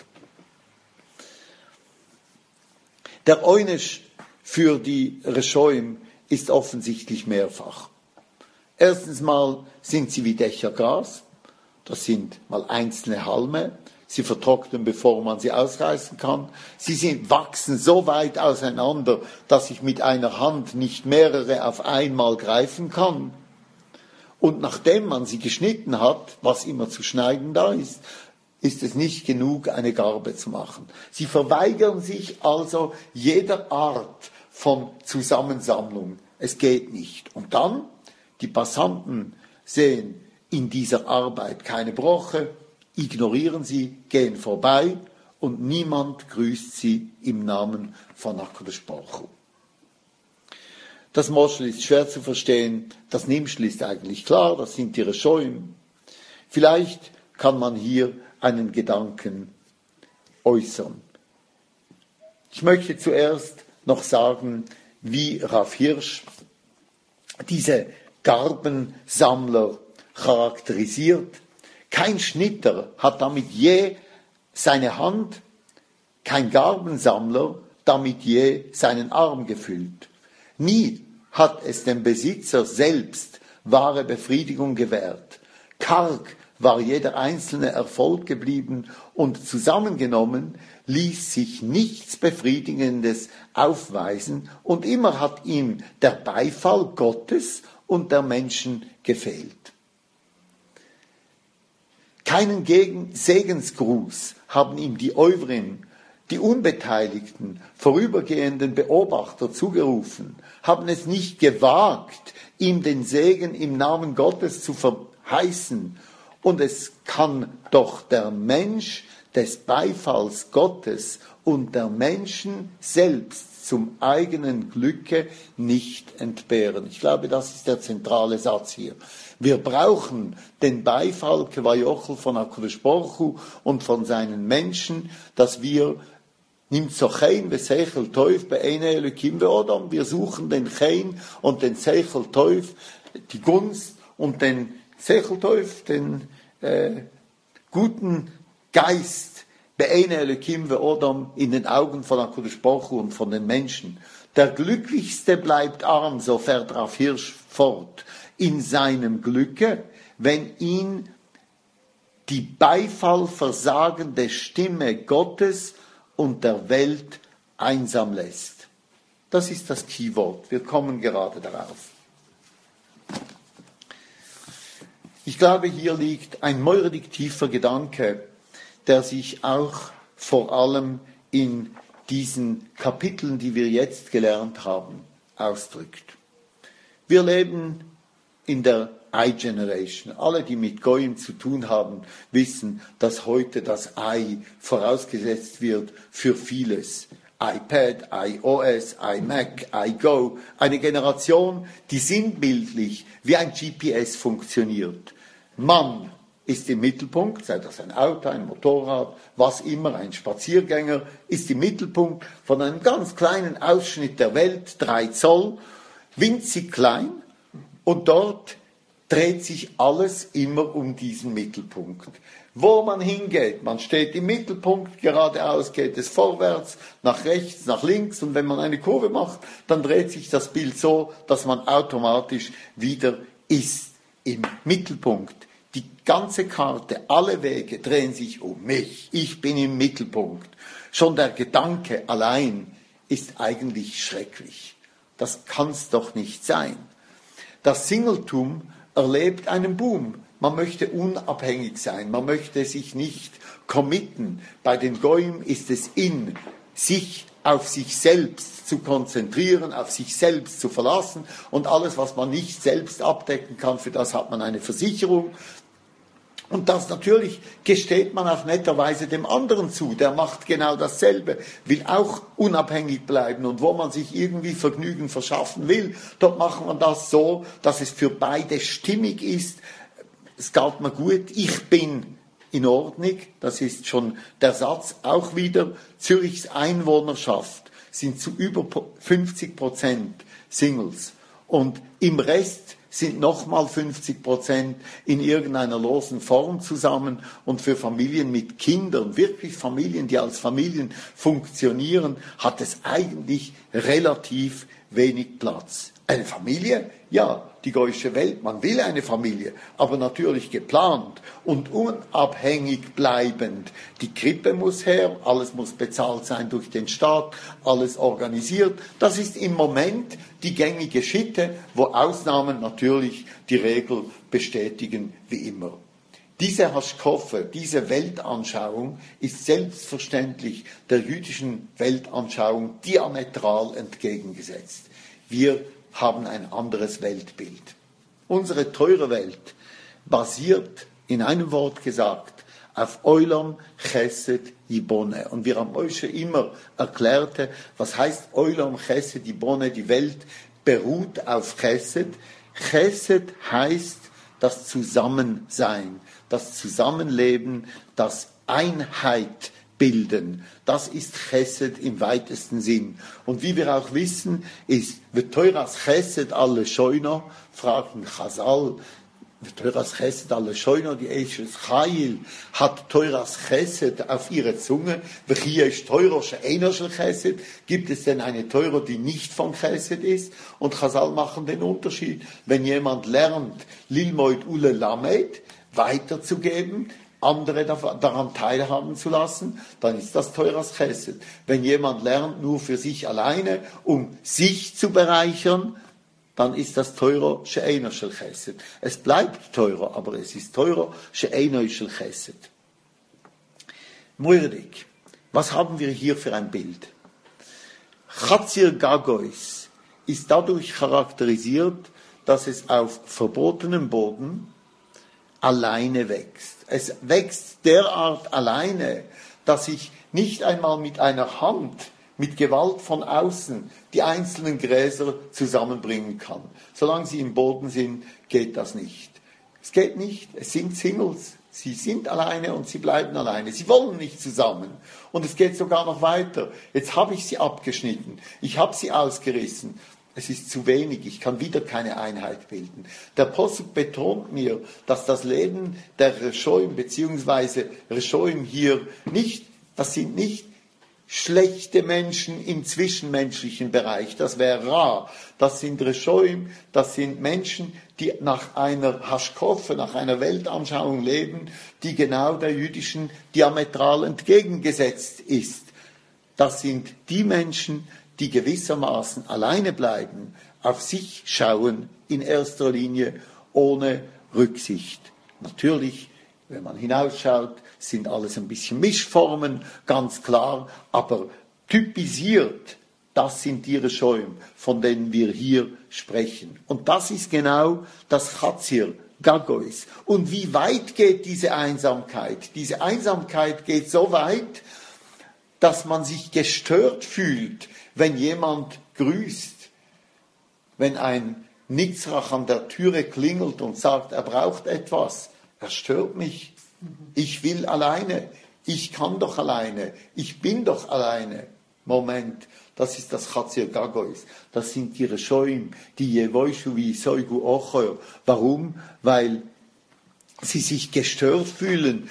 A: Der Oynisch für die Reshoim ist offensichtlich mehrfach. Erstens mal sind sie wie Dächer Gras. Das sind mal einzelne Halme. Sie vertrocknen, bevor man sie ausreißen kann. Sie sind, wachsen so weit auseinander, dass ich mit einer Hand nicht mehrere auf einmal greifen kann. Und nachdem man sie geschnitten hat, was immer zu schneiden da ist, ist es nicht genug, eine Garbe zu machen. Sie verweigern sich also jeder Art von Zusammensammlung. Es geht nicht. Und dann, die Passanten sehen in dieser Arbeit keine Broche, ignorieren sie, gehen vorbei und niemand grüßt sie im Namen von HaKadosh Baruch Hu. Das Moschel ist schwer zu verstehen, das Nimschel ist eigentlich klar, das sind die Reshoim. Vielleicht kann man hier einen Gedanken äußern. Ich möchte zuerst noch sagen, wie Rav Hirsch diese Garbensammler charakterisiert. Kein Schnitter hat damit je seine Hand, kein Garbensammler damit je seinen Arm gefüllt. Nie hat es dem Besitzer selbst wahre Befriedigung gewährt. Karg war jeder einzelne Erfolg geblieben und zusammengenommen ließ sich nichts Befriedigendes aufweisen und immer hat ihm der Beifall Gottes und der Menschen gefehlt. Keinen Gegen- Segensgruß haben ihm die Eurim, die unbeteiligten, vorübergehenden Beobachter zugerufen, haben es nicht gewagt, ihm den Segen im Namen Gottes zu verheißen. Und es kann doch der Mensch des Beifalls Gottes und der Menschen selbst zum eigenen Glücke nicht entbehren. Ich glaube, das ist der zentrale Satz hier. Wir brauchen den Beifall Kvajochel von HaKadosh Baruch Hu und von seinen Menschen, dass wir Nimmt so Chein v'Seichel Teuf be'ene Elokim ve'odam. Wir suchen den Chein und den Seichel Teuf, die Gunst und den Seichel Teuf, den äh, guten Geist be'ene Elokim ve'odam in den Augen von HaKadosh Baruch Hu und von den Menschen. Der Glücklichste bleibt arm, so fährt Rav Hirsch fort, in seinem Glücke, wenn ihn die beifallversagende Stimme Gottes und der Welt einsam lässt. Das ist das Keyword. Wir kommen gerade darauf. Ich glaube, hier liegt ein mäuerlich tiefer Gedanke, der sich auch vor allem in diesen Kapiteln, die wir jetzt gelernt haben, ausdrückt. Wir leben in der I-Generation. Alle, die mit Goyim zu tun haben, wissen, dass heute das I vorausgesetzt wird für vieles. iPad, iOS, iMac, iGo. Eine Generation, die sinnbildlich wie ein G P S funktioniert. Mann ist im Mittelpunkt, sei das ein Auto, ein Motorrad, was immer, ein Spaziergänger, ist im Mittelpunkt von einem ganz kleinen Ausschnitt der Welt, drei Zoll, winzig klein, und dort dreht sich alles immer um diesen Mittelpunkt. Wo man hingeht, man steht im Mittelpunkt, geradeaus geht es vorwärts, nach rechts, nach links, und wenn man eine Kurve macht, dann dreht sich das Bild so, dass man automatisch wieder ist im Mittelpunkt. Die ganze Karte, alle Wege drehen sich um mich. Ich bin im Mittelpunkt. Schon der Gedanke allein ist eigentlich schrecklich. Das kann's doch nicht sein. Das Singletum erlebt einen Boom. Man möchte unabhängig sein, man möchte sich nicht committen. Bei den Goyim ist es in, sich auf sich selbst zu konzentrieren, auf sich selbst zu verlassen, und alles, was man nicht selbst abdecken kann, für das hat man eine Versicherung. Und das natürlich gesteht man auch netterweise dem anderen zu, der macht genau dasselbe, will auch unabhängig bleiben, und wo man sich irgendwie Vergnügen verschaffen will, dort macht man das so, dass es für beide stimmig ist. Es geht mir gut, ich bin in Ordnung, das ist schon der Satz auch wieder. Zürichs Einwohnerschaft sind zu über fünfzig Prozent Singles, und im Rest sind nochmal fünfzig Prozent in irgendeiner losen Form zusammen, und für Familien mit Kindern, wirklich Familien, die als Familien funktionieren, hat es eigentlich relativ wenig Platz. Eine Familie? Ja, die goyische Welt, man will eine Familie, aber natürlich geplant und unabhängig bleibend. Die Krippe muss her, alles muss bezahlt sein durch den Staat, alles organisiert. Das ist im Moment die gängige Sitte, wo Ausnahmen natürlich die Regel bestätigen, wie immer. Diese Haschkoffe, diese Weltanschauung ist selbstverständlich der jüdischen Weltanschauung diametral entgegengesetzt. Wir haben ein anderes Weltbild. Unsere teure Welt basiert, in einem Wort gesagt, auf Olam Chesed Yibone. Und wir haben euch schon immer erklärt, was heißt Olam Chesed Yibone? Die Welt beruht auf Chesed. Chesed heißt das Zusammensein, das Zusammenleben, das Einheit bilden. Das ist Chesed im weitesten Sinn. Und wie wir auch wissen, ist V'teuras Chesed alle Scheuner, fragten Chazal, V'teuras Chesed alle Scheuner, die Eishes Chayil, hat Teuras Chesed auf ihre Zunge, V'chia ist Teurer She'einer Chesed, gibt es denn eine Teurer, die nicht von Chesed ist? Und Chazal machen den Unterschied, wenn jemand lernt, Lilmoid Ule Lamed, weiterzugeben, andere daran teilhaben zu lassen, dann ist das teurer Chesed. Wenn jemand lernt nur für sich alleine, um sich zu bereichern, dann ist das teurer she'eino shel Chesed. Es bleibt teurer, aber es ist teurer she'eino shel Chesed. Moirdik, was haben wir hier für ein Bild? Chatzir Gagois ist dadurch charakterisiert, dass es auf verbotenem Boden alleine wächst. Es wächst derart alleine, dass ich nicht einmal mit einer Hand, mit Gewalt von außen, die einzelnen Gräser zusammenbringen kann. Solange sie im Boden sind, geht das nicht. Es geht nicht, es sind Singles. Sie sind alleine und sie bleiben alleine. Sie wollen nicht zusammen. Und es geht sogar noch weiter. Jetzt habe ich sie abgeschnitten. Ich habe sie ausgerissen. Es ist zu wenig, ich kann wieder keine Einheit bilden. Der Posuk betont mir, dass das Leben der Reshoim bzw. Reshoim hier nicht, das sind nicht schlechte Menschen im zwischenmenschlichen Bereich, das wäre rar. Das sind Reshoim, das sind Menschen, die nach einer Haschkoffe, nach einer Weltanschauung leben, die genau der jüdischen diametral entgegengesetzt ist. Das sind die Menschen, die gewissermaßen alleine bleiben, auf sich schauen in erster Linie ohne Rücksicht. Natürlich, wenn man hinausschaut, sind alles ein bisschen Mischformen, ganz klar, aber typisiert, das sind die Reshoim, von denen wir hier sprechen. Und das ist genau das Chatzir Gagois. Und wie weit geht diese Einsamkeit? Diese Einsamkeit geht so weit, dass man sich gestört fühlt, wenn jemand grüßt, wenn ein Nitzrach an der Türe klingelt und sagt, er braucht etwas, er stört mich, ich will alleine, ich kann doch alleine, ich bin doch alleine. Moment, das ist das Chatzir Gagois, das sind die Reshoim, die Jevoishu wie Soigu Ocher. Warum? Weil sie sich gestört fühlen.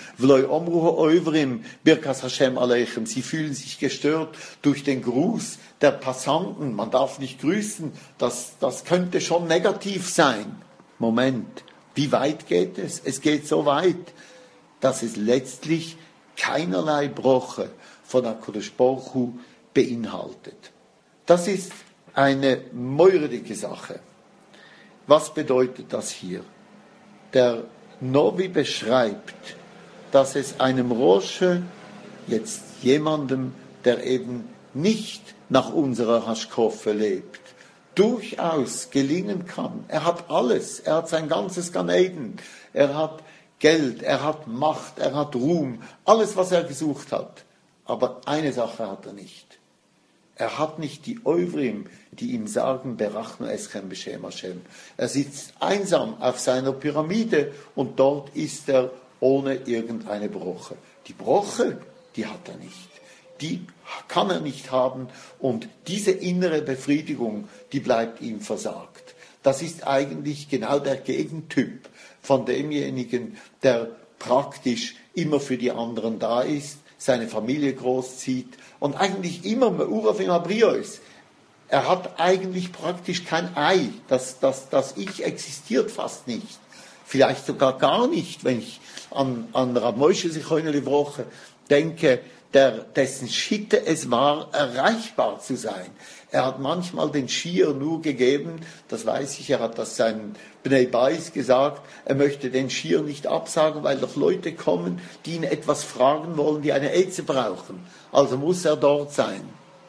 A: Sie fühlen sich gestört durch den Gruß der Passanten. Man darf nicht grüßen. Das, das könnte schon negativ sein. Moment, wie weit geht es? Es geht so weit, dass es letztlich keinerlei Broche von HaKadosh Baruch Hu beinhaltet. Das ist eine moirdige Sache. Was bedeutet das hier? Der Novi beschreibt, dass es einem Rosche, jetzt jemandem, der eben nicht nach unserer Haschkoffe lebt, durchaus gelingen kann. Er hat alles, er hat sein ganzes Gan Eden, er hat Geld, er hat Macht, er hat Ruhm, alles, was er gesucht hat. Aber eine Sache hat er nicht. Er hat nicht die Euvrim, die ihm sagen, Berachnu Eschem B'Shem Hashem. Er sitzt einsam auf seiner Pyramide und dort ist er ohne irgendeine Broche. Die Broche, die hat er nicht. Die kann er nicht haben und diese innere Befriedigung, die bleibt ihm versagt. Das ist eigentlich genau der Gegentyp von demjenigen, der praktisch immer für die anderen da ist, seine Familie großzieht und eigentlich immer Me'urav im Abrios. Er hat eigentlich praktisch kein Ei. Das, das, das Ich existiert fast nicht. Vielleicht sogar gar nicht, wenn ich an, an Rav Moshe Zichrono Livrocha denke, der, dessen Schitte es war, erreichbar zu sein. Er hat manchmal den Schier nur gegeben, das weiß ich, er hat das seinen Bnei Bais gesagt, er möchte den Schier nicht absagen, weil doch Leute kommen, die ihn etwas fragen wollen, die eine Eize brauchen. Also muss er dort sein.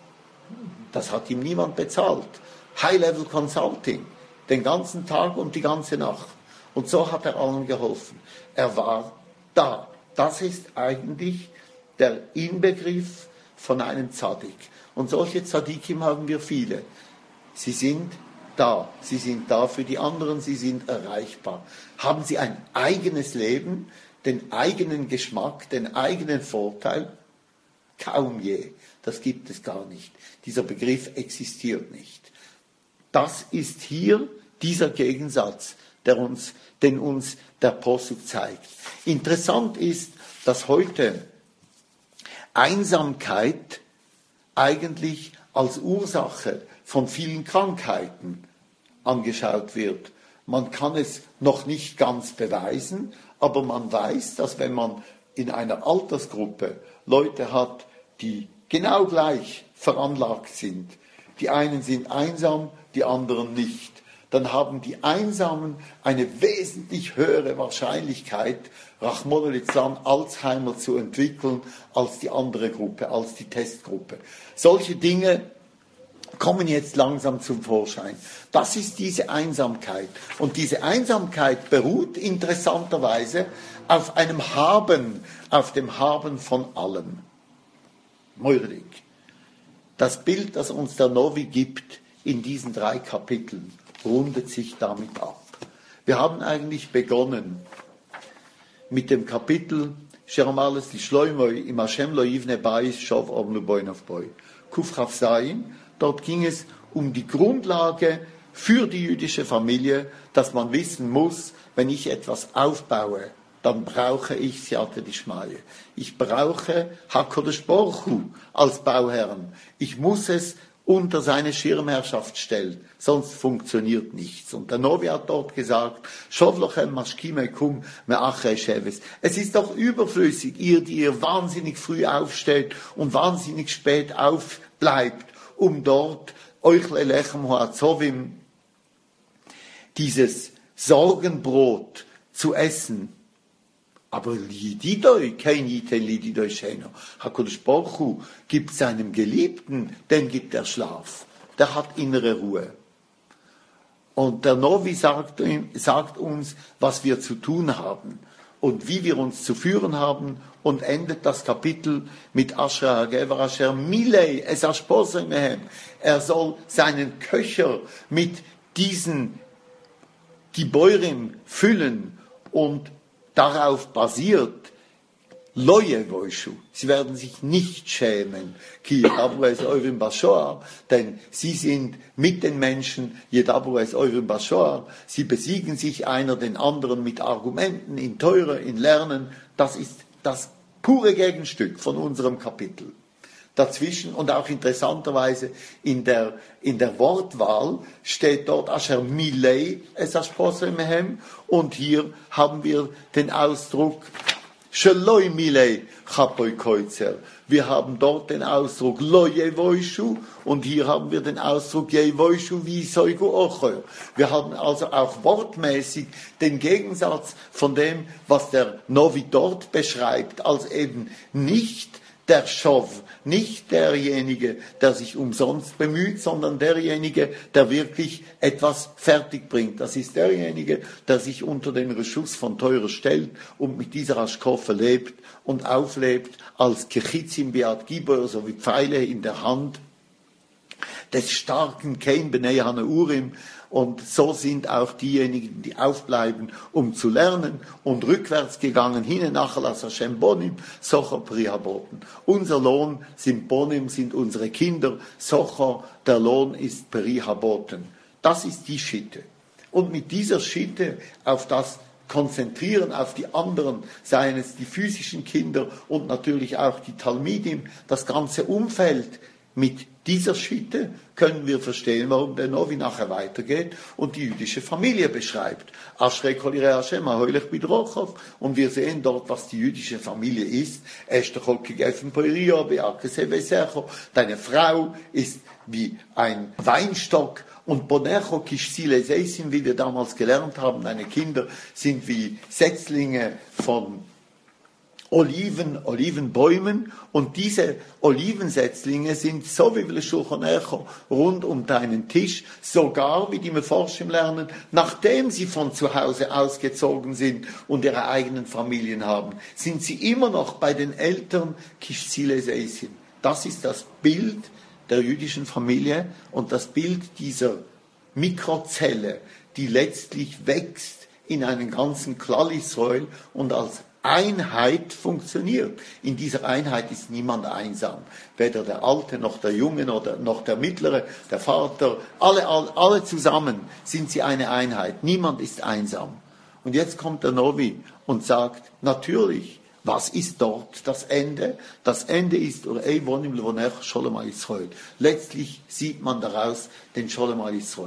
A: Das hat ihm niemand bezahlt. High-Level Consulting, den ganzen Tag und die ganze Nacht. Und so hat er allen geholfen. Er war da. Das ist eigentlich der Inbegriff von einem Tzadik. Und solche Tzadikim haben wir viele. Sie sind da. Sie sind da für die anderen. Sie sind erreichbar. Haben sie ein eigenes Leben, den eigenen Geschmack, den eigenen Vorteil? Kaum je. Das gibt es gar nicht. Dieser Begriff existiert nicht. Das ist hier dieser Gegensatz, der uns, den uns der Posuk zeigt. Interessant ist, dass heute Einsamkeit eigentlich als Ursache von vielen Krankheiten angeschaut wird. Man kann es noch nicht ganz beweisen, aber man weiß, dass wenn man in einer Altersgruppe Leute hat, die genau gleich veranlagt sind, die einen sind einsam, die anderen nicht, dann haben die Einsamen eine wesentlich höhere Wahrscheinlichkeit, Rahmon al-Islam Alzheimer zu entwickeln, als die andere Gruppe, als die Testgruppe. Solche Dinge kommen jetzt langsam zum Vorschein. Das ist diese Einsamkeit. Und diese Einsamkeit beruht interessanterweise auf einem Haben, auf dem Haben von allem. Moirig. Das Bild, das uns der Novi gibt in diesen drei Kapiteln, rundet sich damit ab. Wir haben eigentlich begonnen mit dem Kapitel Shermales li Shloimoi im Hashem lo yivne bayis shov omnu boin auf boy. Kuf Chaf Zayin. Dort ging es um die Grundlage für die jüdische Familie, dass man wissen muss, wenn ich etwas aufbaue, dann brauche ich Siyata Dishmaya. Ich brauche HaKadosh Baruch Hu als Bauherrn. Ich muss es unter seine Schirmherrschaft stellen, sonst funktioniert nichts. Und der Novi hat dort gesagt, Shovlochem Maschkimekum Me'achre Sheves. Es ist doch überflüssig, ihr, die ihr wahnsinnig früh aufsteht und wahnsinnig spät aufbleibt, um dort euch Lechem Hoazovim, dieses Sorgenbrot zu essen. Aber Lididoi, kein Yiten Lididoi Sheno. HaKadosh Baruch Hu gibt seinem Geliebten, den gibt er Schlaf. Der hat innere Ruhe. Und der Novi sagt, sagt uns, was wir zu tun haben und wie wir uns zu führen haben, und endet das Kapitel mit Asher Hagever Asher Milei es Ashposei Mehem. Er soll seinen Köcher mit diesen Gibeurim füllen und darauf basiert Loye Voishu. Sie werden sich nicht schämen, Ki Yedabu es Eurim Bashoar, denn sie sind mit den Menschen, Yedabu es Eurim Bashoar. Sie besiegen sich einer den anderen mit Argumenten, in Teure, in Lernen. Das ist das pure Gegenstück von unserem Kapitel. Dazwischen und auch interessanterweise in der, in der Wortwahl steht dort Asher Milei es Ashposei Mehem, und hier haben wir den Ausdruck Sheloi Milei Chapoi Koitzer. Wir haben dort den Ausdruck Lo Yevoishu und hier haben wir den Ausdruck Yevoishu wie Soigu Ochoy. Wir haben also auch wortmäßig den Gegensatz von dem, was der Novi dort beschreibt, als eben nicht der Schov, nicht derjenige, der sich umsonst bemüht, sondern derjenige, der wirklich etwas fertig bringt. Das ist derjenige, der sich unter den Reschuss von Teure stellt und mit dieser Aschkoffe lebt und auflebt als Kechitzim Beat Gibor, so wie Pfeile in der Hand des starken Kein Bnei Hanaurim. Und so sind auch diejenigen, die aufbleiben, um zu lernen und rückwärts gegangen, hin nachher las Hashem Bonim, Socher Prihaboten. Unser Lohn sind Bonim, sind unsere Kinder, Socher, der Lohn ist Prihaboten. Das ist die Schitte. Und mit dieser Schitte auf das konzentrieren, auf die anderen, seien es die physischen Kinder und natürlich auch die Talmidim, das ganze Umfeld. Mit dieser Schitte können wir verstehen, warum der Novi nachher weitergeht und die jüdische Familie beschreibt. Ashrei kol yirei Hashem ha'holech bidrochav. Und wir sehen dort, was die jüdische Familie ist. Esther kol kigefen poirio be'akese vesecho. Deine Frau ist wie ein Weinstock. Und Bonecho kishsile seisim, wie wir damals gelernt haben, deine Kinder sind wie Setzlinge von Oliven, Olivenbäumen, und diese Olivensetzlinge sind so wie wir Shulchan Aruch rund um deinen Tisch, sogar, wie die Meforschim lernen, nachdem sie von zu Hause ausgezogen sind und ihre eigenen Familien haben, sind sie immer noch bei den Eltern Kishzile Seisim. Das ist das Bild der jüdischen Familie und das Bild dieser Mikrozelle, die letztlich wächst in einen ganzen Klal Israel und als Einheit funktioniert. In dieser Einheit ist niemand einsam. Weder der Alte, noch der Junge, oder noch der Mittlere, der Vater, alle, alle, alle zusammen sind sie eine Einheit. Niemand ist einsam. Und jetzt kommt der Novi und sagt, natürlich, was ist dort das Ende? Das Ende ist, letztlich sieht man daraus den Sholem al Israel.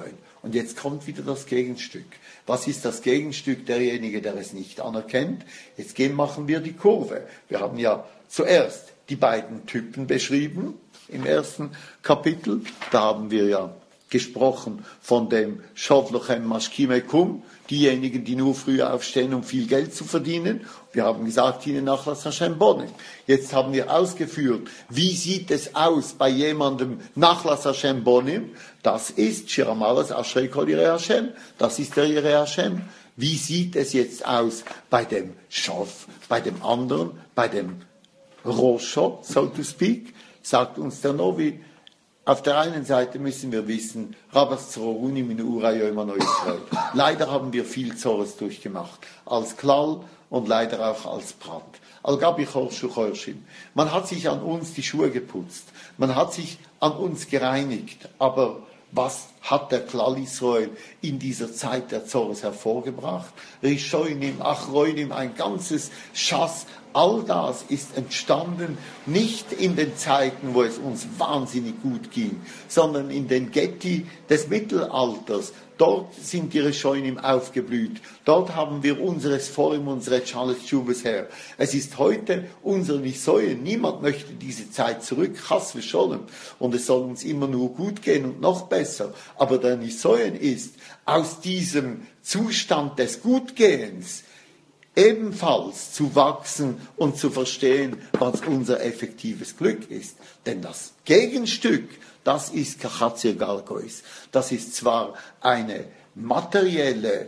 A: Und jetzt kommt wieder das Gegenstück. Was ist das Gegenstück? Derjenige, der es nicht anerkennt. Jetzt gehen, machen wir die Kurve. Wir haben ja zuerst die beiden Typen beschrieben im ersten Kapitel. Da haben wir ja gesprochen von dem Shovlochem Maschkimekum, diejenigen, die nur früh aufstehen, um viel Geld zu verdienen. Wir haben gesagt, ihnen Nachlass Hashem Bonim. Jetzt haben wir ausgeführt, wie sieht es aus bei jemandem Nachlass Hashem Bonim? Das ist Shiramalas Ashrei Kol Yirei Hashem. Das ist der Yirei Hashem. Wie sieht es jetzt aus bei dem Shov, bei dem anderen, bei dem Rosho, so to speak? Sagt uns der Novi. Auf der einen Seite müssen wir wissen, Rabbas Zoruni min Ura Yoma No Yisrael. Leider haben wir viel Zores durchgemacht, als Klal und leider auch als Prat. Al-Gabi Chorshu Chorshim. Man hat sich an uns die Schuhe geputzt, man hat sich an uns gereinigt, aber was hat der Klal Israel in dieser Zeit der Zores hervorgebracht? Rishoinim, Achroinim, ein ganzes Schass. All das ist entstanden nicht in den Zeiten, wo es uns wahnsinnig gut ging, sondern in den Ghetti des Mittelalters. Dort sind die Rishonim aufgeblüht. Dort haben wir unseres Forum, unsere Charles Tschubes her. Es ist heute unser Nisoyen. Niemand möchte diese Zeit zurück. Chas v'sholem. Und es soll uns immer nur gut gehen und noch besser. Aber der Nisoyen ist, aus diesem Zustand des Gutgehens ebenfalls zu wachsen und zu verstehen, was unser effektives Glück ist. Denn das Gegenstück, das ist Kachatzir Galgois. Das ist zwar eine materielle,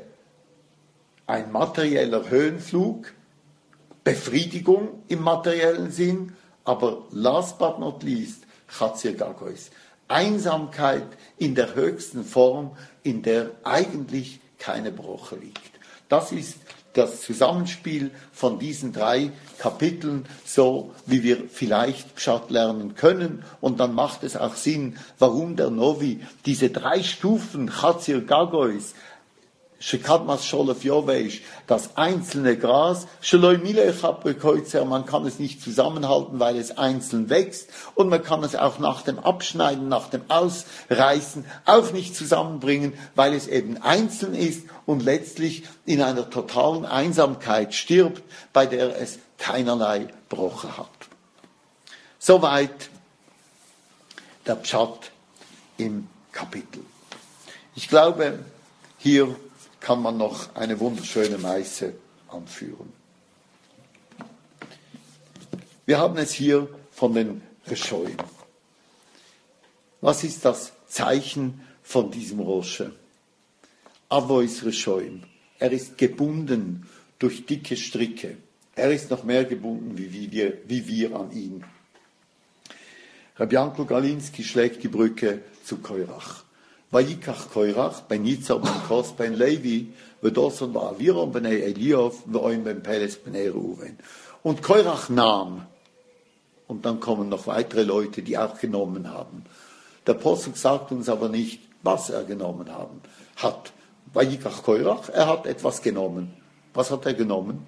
A: ein materieller Höhenflug, Befriedigung im materiellen Sinn, aber last but not least, Chatzir Galgois. Einsamkeit in der höchsten Form, in der eigentlich keine Broche liegt. Das ist das Zusammenspiel von diesen drei Kapiteln, so wie wir vielleicht Pshat lernen können. Und dann macht es auch Sinn, warum der Novi diese drei Stufen, Chatzir Gagois, Shekadmas Sholef Yoveish, das einzelne Gras, Sheloi Milech Aprekoitzer, man kann es nicht zusammenhalten, weil es einzeln wächst, und man kann es auch nach dem Abschneiden, nach dem Ausreißen auch nicht zusammenbringen, weil es eben einzeln ist und letztlich in einer totalen Einsamkeit stirbt, bei der es keinerlei Broche hat. Soweit der Pshat im Kapitel. Ich glaube, hier kann man noch eine wunderschöne Meise anführen. Wir haben es hier von den Reshoim. Was ist das Zeichen von diesem Rosche? Avois Reshoim. Er ist gebunden durch dicke Stricke. Er ist noch mehr gebunden wie wir, wie wir an ihn. Rabbi Yankel Galinski schlägt die Brücke zu Korach. Vayikach Korach, ben Yitzhak, ben Kos, ben Levi, v'doson v'aviron, ben Eliov, v'oim ben Peles, ben Reuven. Und Korach nahm. Und dann kommen noch weitere Leute, die auch genommen haben. Der Posuk sagt uns aber nicht, was er genommen haben. Hat Vayikach Korach, er hat etwas genommen. Was hat er genommen?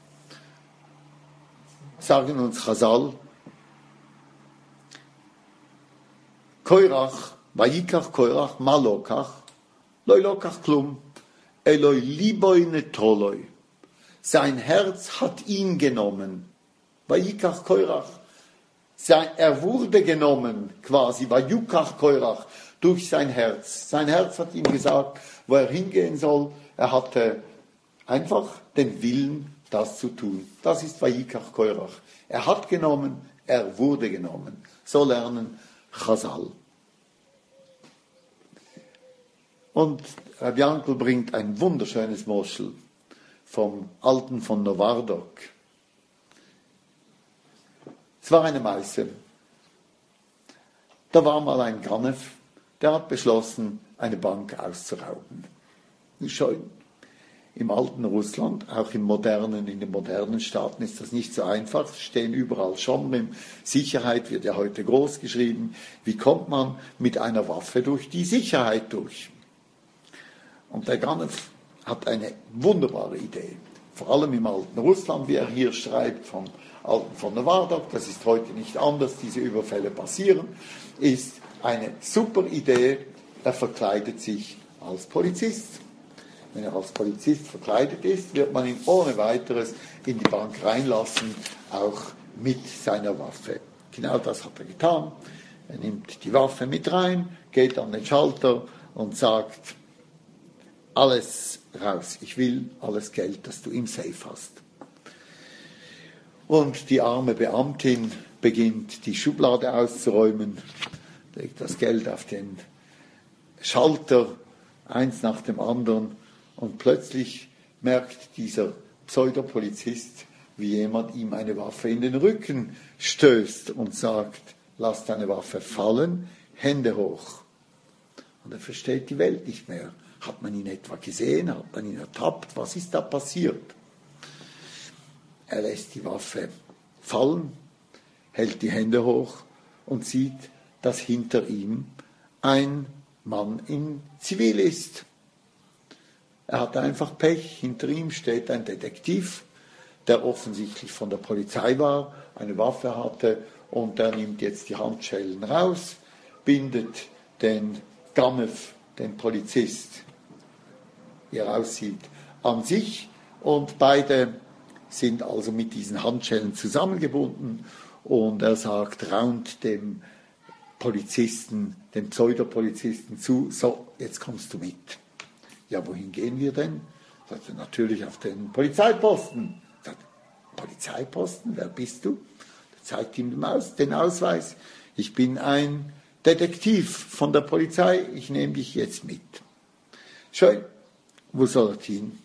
A: Sagen uns Chazal. Korach, Vayikach Korach, Malokach, Loi Lokach Klum, Eloi Liboi Netoloi. Sein Herz hat ihn genommen. Vayikach Korach. Er wurde genommen, quasi, Vayukach Korach, durch sein Herz. Sein Herz hat ihm gesagt, wo er hingehen soll. Er hatte einfach den Willen, das zu tun. Das ist Vayikach Korach. Er hat genommen, er wurde genommen. So lernen Chazal. Und Rabbi Yankel bringt ein wunderschönes Moschel vom Alten von Novardok. Es war eine Meise. Da war mal ein Ganef, der hat beschlossen, eine Bank auszurauben. Schön. Im alten Russland, auch im modernen, in den modernen Staaten ist das nicht so einfach. Es stehen überall Schomrim. Sicherheit wird ja heute groß geschrieben. Wie kommt man mit einer Waffe durch die Sicherheit durch? Und der Ganef hat eine wunderbare Idee. Vor allem im alten Russland, wie er hier schreibt, vom Alten von Novardok, das ist heute nicht anders, diese Überfälle passieren, ist eine super Idee. Er verkleidet sich als Polizist. Wenn er als Polizist verkleidet ist, wird man ihn ohne weiteres in die Bank reinlassen, auch mit seiner Waffe. Genau das hat er getan. Er nimmt die Waffe mit rein, geht an den Schalter und sagt, alles raus, ich will alles Geld, das du im Safe hast. Und die arme Beamtin beginnt die Schublade auszuräumen, legt das Geld auf den Schalter, eins nach dem anderen, und plötzlich merkt dieser Pseudopolizist, wie jemand ihm eine Waffe in den Rücken stößt und sagt, lass deine Waffe fallen, Hände hoch. Und er versteht die Welt nicht mehr. Hat man ihn etwa gesehen? Hat man ihn ertappt? Was ist da passiert? Er lässt die Waffe fallen, hält die Hände hoch und sieht, dass hinter ihm ein Mann in Zivil ist. Er hat einfach Pech. Hinter ihm steht ein Detektiv, der offensichtlich von der Polizei war, eine Waffe hatte, und er nimmt jetzt die Handschellen raus, bindet den Ganef, den Polizist, wie er aussieht, an sich, und beide sind also mit diesen Handschellen zusammengebunden, und er sagt, raunt dem Polizisten, dem Pseudopolizisten zu, so, jetzt kommst du mit. Ja, wohin gehen wir denn? Sagt er, natürlich auf den Polizeiposten. Sagt, Polizeiposten, wer bist du? Er zeigt ihm den Ausweis. Ich bin ein Detektiv von der Polizei, ich nehme dich jetzt mit. Schön, wo soll er hin?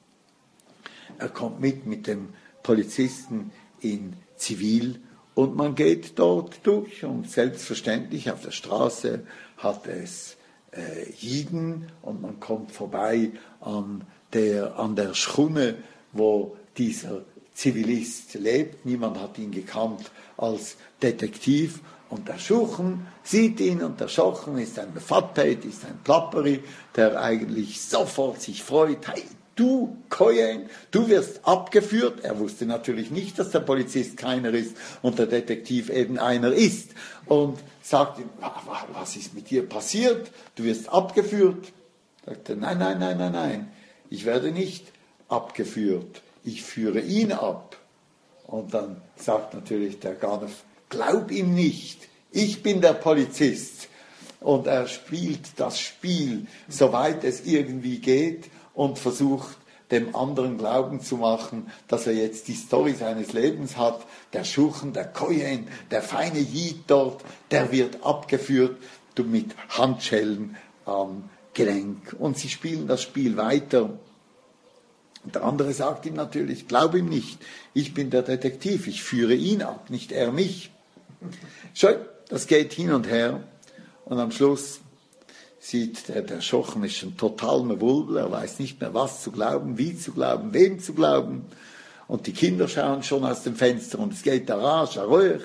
A: Er kommt mit mit dem Polizisten in Zivil und man geht dort durch, und selbstverständlich auf der Straße hat es äh, Jiden, und man kommt vorbei an der, an der Schchune, wo dieser Zivilist lebt. Niemand hat ihn gekannt als Detektiv. Und der Schuchen sieht ihn, und der Schochen ist ein Mefattet, ist ein Plapperi, der eigentlich sofort sich freut. Hey, du, Koyen, du wirst abgeführt. Er wusste natürlich nicht, dass der Polizist keiner ist und der Detektiv eben einer ist. Und sagt ihm, was ist mit dir passiert? Du wirst abgeführt. Sagt er, nein, nein, nein, nein, nein. Ich werde nicht abgeführt. Ich führe ihn ab. Und dann sagt natürlich der Ganef, glaub ihm nicht. Ich bin der Polizist. Und er spielt das Spiel, soweit es irgendwie geht, und versucht, dem anderen glauben zu machen, dass er jetzt die Story seines Lebens hat. Der Schuchen, der Koyen, der feine Jid dort, der wird abgeführt mit Handschellen am Gelenk. Und sie spielen das Spiel weiter. Und der andere sagt ihm natürlich, glaub ihm nicht, ich bin der Detektiv, ich führe ihn ab, nicht er mich. Schön, das geht hin und her, und am Schluss sieht der, der Schochen ist schon total mewulbel, er weiß nicht mehr, was zu glauben, wie zu glauben, wem zu glauben, und die Kinder schauen schon aus dem Fenster, und es geht da rasch, ruhig.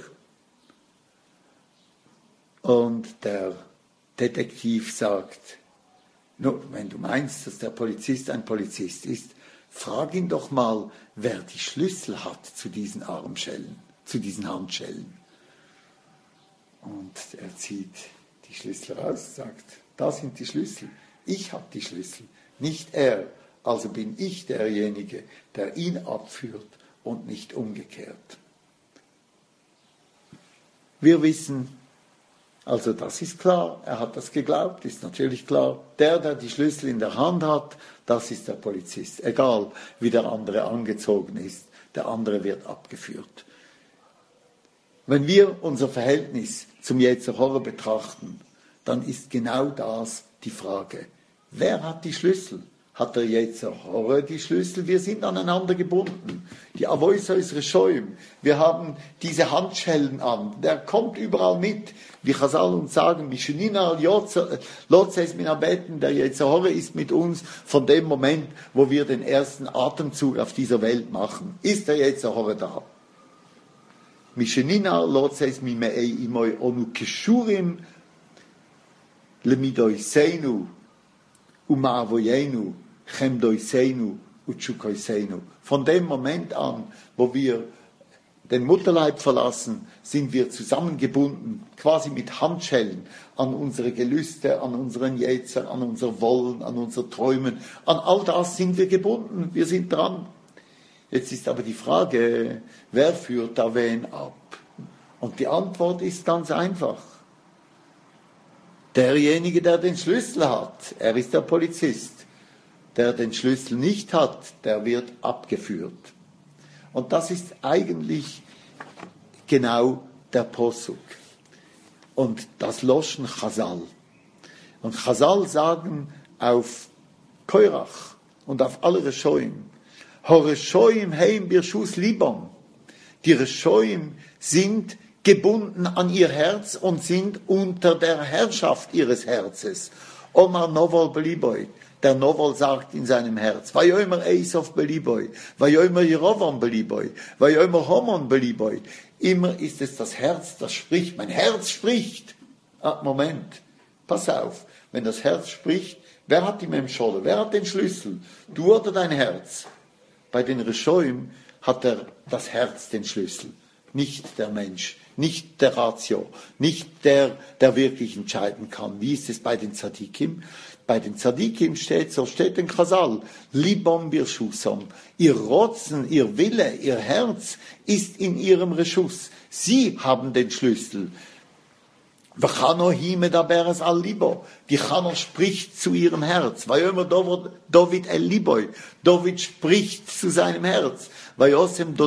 A: Und der Detektiv sagt, no, wenn du meinst, dass der Polizist ein Polizist ist, frag ihn doch mal, wer die Schlüssel hat zu diesen Armschellen, zu diesen Handschellen. Und er zieht die Schlüssel raus, sagt, da sind die Schlüssel. Ich habe die Schlüssel, nicht er. Also bin ich derjenige, der ihn abführt und nicht umgekehrt. Wir wissen, also das ist klar, er hat das geglaubt, ist natürlich klar. Der, der die Schlüssel in der Hand hat, das ist der Polizist. Egal, wie der andere angezogen ist, der andere wird abgeführt. Wenn wir unser Verhältnis zum Yetzer Hara betrachten, dann ist genau das die Frage. Wer hat die Schlüssel? Hat der Yetzer Hara die Schlüssel? Wir sind aneinander gebunden. Die Avoisa ist Reshoim. Wir haben diese Handschellen an. Der kommt überall mit. Wie Chazal uns sagen, Mishnina Lotzes min abeten, der Yetzer Hara ist mit uns von dem Moment, wo wir den ersten Atemzug auf dieser Welt machen. Ist der Yetzer Hara da? Mishnina Lotzes min mei imoy onu keshurim lemidoiseinu umavoyenu chemdoiseinu uchukoiseinu. Von dem Moment an, wo wir den Mutterleib verlassen, sind wir zusammengebunden, quasi mit Handschellen an unsere Gelüste, an unseren Jetzer, an unser Wollen, an unsere Träumen. An all das sind wir gebunden, wir sind dran. Jetzt ist aber die Frage, wer führt da wen ab? Und die Antwort ist ganz einfach. Derjenige, der den Schlüssel hat, er ist der Polizist. Der den Schlüssel nicht hat, der wird abgeführt. Und das ist eigentlich genau der Posuk. Und das loschen Chazal. Und Chazal sagen auf Korach und auf alle Reshoim, Horeshoim heim birshus libam. Die Reshoim sind gebunden an ihr Herz und sind unter der Herrschaft ihres Herzes. Omar Novol Beliboy. Der Novol sagt in seinem Herz, Vayomer Eisov Beliboy, Vayomer Jerovam Beliboy, Vayomer Homon Beliboy. Immer ist es das Herz, das spricht. Mein Herz spricht. Ah, Moment, pass auf. Wenn das Herz spricht, wer hat die Memschole? Wer hat den Schlüssel? Du oder dein Herz? Bei den Reshoim hat der, das Herz den Schlüssel, nicht der Mensch, nicht der Ratio, nicht der, der wirklich entscheiden kann. Wie ist es bei den Tzadikim? Bei den Tzadikim steht, so steht in Chazal, Libom birshusam. Ihr Rotzen, ihr Wille, ihr Herz ist in ihrem Reschuss. Sie haben den Schlüssel. V'chano hime daberes al libo. Die Chano spricht zu ihrem Herz. Vayomer David el liboy. David spricht zu seinem Herz. Vayosem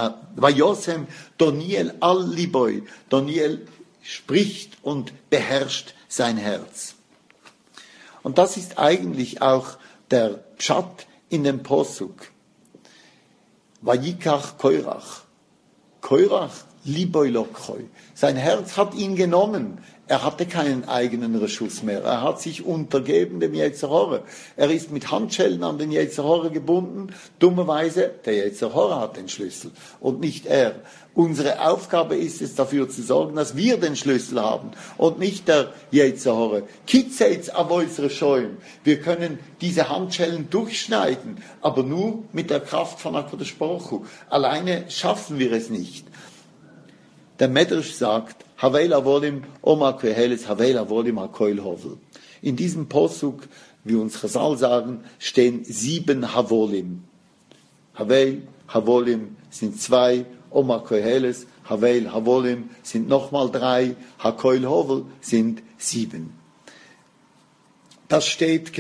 A: Doniel al liboy. Doniel spricht und beherrscht sein Herz. Und das ist eigentlich auch der Pshat in dem Posuk. Vayikach Korach. Korach liboy lokchoi. Sein Herz hat ihn genommen. Er hatte keinen eigenen Reschuss mehr. Er hat sich untergeben dem Yetzer Hara. Er ist mit Handschellen an den Yetzer Hara gebunden. Dummerweise, der Yetzer Hara hat den Schlüssel und nicht er. Unsere Aufgabe ist es, dafür zu sorgen, dass wir den Schlüssel haben und nicht der Yetzer Hara. Kitzeitz avois reshoim. Wir können diese Handschellen durchschneiden, aber nur mit der Kraft von HaKadosh Baruch Hu. Alleine schaffen wir es nicht. Der Medrash sagt, Havel avolim oma koheles, Havel avolim hakoil hovel. In diesem Posuk, wie uns Chazal sagen, stehen sieben Havolim. Havel, Havolim sind zwei, Oma koheles, Havel, Havolim sind nochmal drei, hakoil hovel sind sieben. Das steht,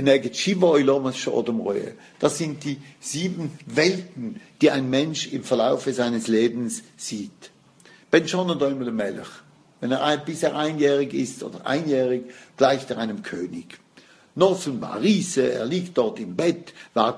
A: das sind die sieben Welten, die ein Mensch im Verlaufe seines Lebens sieht. Ben schon und einmal der Melech. Wenn er ein, bis er einjährig ist oder einjährig, gleicht er einem König. Nosun Barise, er liegt dort im Bett,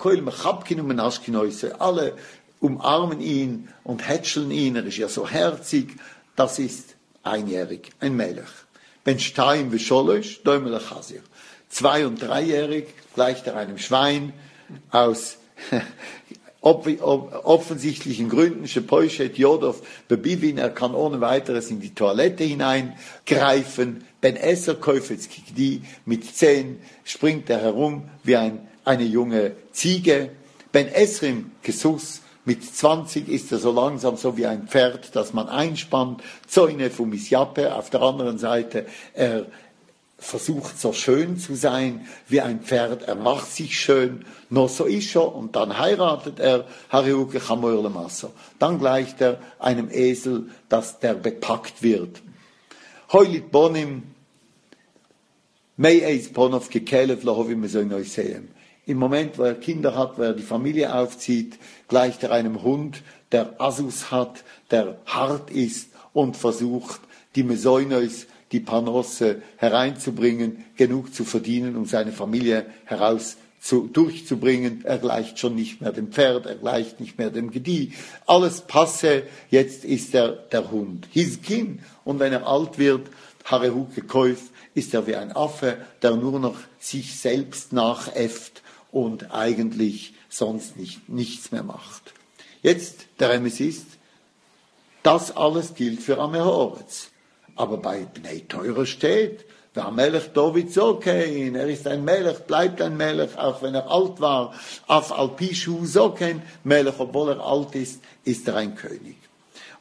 A: alle umarmen ihn und hätscheln ihn, er ist ja so herzig, das ist einjährig, ein Melech. Ben Stein wie Scholosch, Däumel Chasir. Zwei- und dreijährig gleicht er einem Schwein aus Ob, ob, offensichtlichen Gründen, Shepoishet Jodov Bebivin, er kann ohne weiteres in die Toilette hineingreifen. Ben Esser Koifetzkikdi, mit zehn springt er herum wie ein, eine junge Ziege. Ben Esrim Kesus, mit zwanzig ist er so langsam so wie ein Pferd, das man einspannt. Zoine Fumisjape, auf der anderen Seite, er versucht so schön zu sein wie ein Pferd, er macht sich schön, no so ist er, und dann heiratet er, Hariuke Chamoir Lemasso. Dann gleicht er einem Esel, dass der bepackt wird. Heulit Bonim, Mei Eis Ponov Gekelev Lohovim Mesoinoiseem. Im Moment, wo er Kinder hat, wo er die Familie aufzieht, gleicht er einem Hund, der Asus hat, der hart ist und versucht, die Mesoinois, die Panosse hereinzubringen, genug zu verdienen, um seine Familie heraus zu, durchzubringen. Er gleicht schon nicht mehr dem Pferd, er gleicht nicht mehr dem Gedi. Alles passe, jetzt ist er der Hund. Hiskin, und wenn er alt wird, Harehuke Käuf, ist er wie ein Affe, der nur noch sich selbst nachäfft und eigentlich sonst nicht, nichts mehr macht. Jetzt, der Remes ist, das alles gilt für Amehoretz. Aber bei Bnei Teure steht, der Melech David Sokein, er ist ein Melech, bleibt ein Melech, auch wenn er alt war. Af Alpishu Sokein, Melech, obwohl er alt ist, ist er ein König.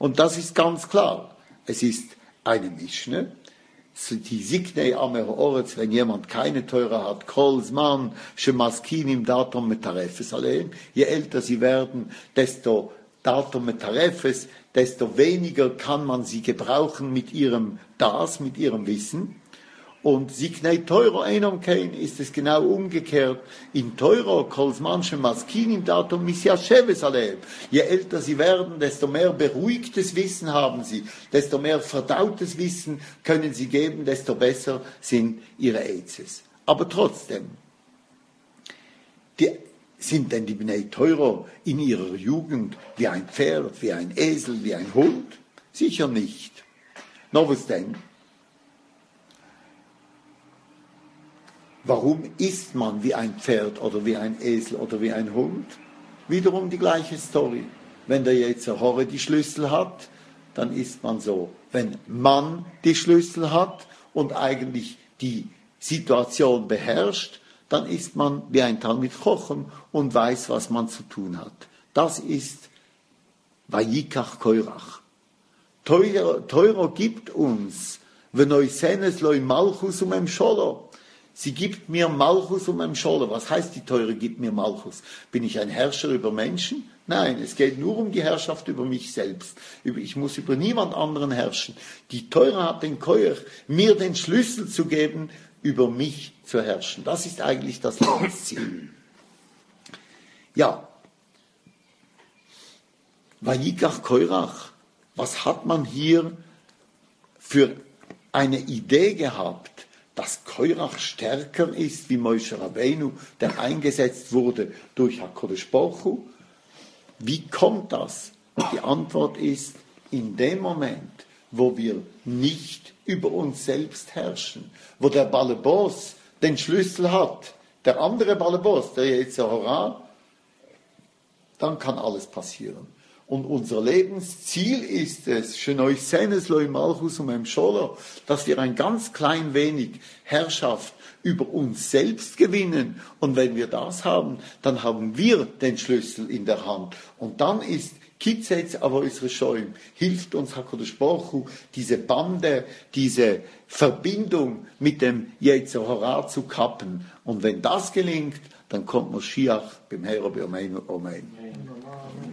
A: Und das ist ganz klar. Es ist eine Mischne. Die Signei Amer Oretz, wenn jemand keine Teure hat, Kolzman, Shemaskinim, Datum Metarefes allein. Je älter sie werden, desto Datum Metarefes, desto weniger kann man sie gebrauchen mit ihrem Das, mit ihrem Wissen. Und Signei Teuro Einom Kein ist es genau umgekehrt. In Teuro, Kolzman, Shemaskinim, Datum Misyasheves allein. Je älter sie werden, desto mehr beruhigtes Wissen haben sie, desto mehr verdautes Wissen können sie geben, desto besser sind ihre Eizes. Aber trotzdem, die, sind denn die Bnei Teuro in ihrer Jugend wie ein Pferd, wie ein Esel, wie ein Hund? Sicher nicht. Na, was denn? Warum ist man wie ein Pferd oder wie ein Esel oder wie ein Hund? Wiederum die gleiche Story. Wenn der Yetzer Hara die Schlüssel hat, dann ist man so. Wenn man die Schlüssel hat und eigentlich die Situation beherrscht, dann ist man wie ein Talmid Chochem und weiß, was man zu tun hat. Das ist Vayikach Koirach. Teuro gibt uns, v'noisenes loi Malchus um Emsholo. Sie gibt mir Malchus um Emsholo. Was heißt die Teure gibt mir Malchus? Bin ich ein Herrscher über Menschen? Nein, es geht nur um die Herrschaft über mich selbst. Ich muss über niemand anderen herrschen. Die Teure hat den Koyach, mir den Schlüssel zu geben, über mich zu herrschen. Das ist eigentlich das Lebensziel. Ja. Vayikach Koirach. Was hat man hier für eine Idee gehabt, dass Koirach stärker ist wie Moshe Rabbeinu, der eingesetzt wurde durch HaKadosh Baruch Hu? Wie kommt das? Die Antwort ist, in dem Moment, wo wir nicht über uns selbst herrschen, wo der Balabos den Schlüssel hat, der andere Balabos, der Yetzer Hara, dann kann alles passieren. Und unser Lebensziel ist es, dass wir ein ganz klein wenig Herrschaft über uns selbst gewinnen. Und wenn wir das haben, dann haben wir den Schlüssel in der Hand. Und dann ist Kitzetz Avois Reshoim, hilft uns HaKadosh Baruch Hu, diese Bande, diese Verbindung mit dem Yetzer Hara zu kappen. Und wenn das gelingt, dann kommt Moschiach beim Herr Omeinu. Amen.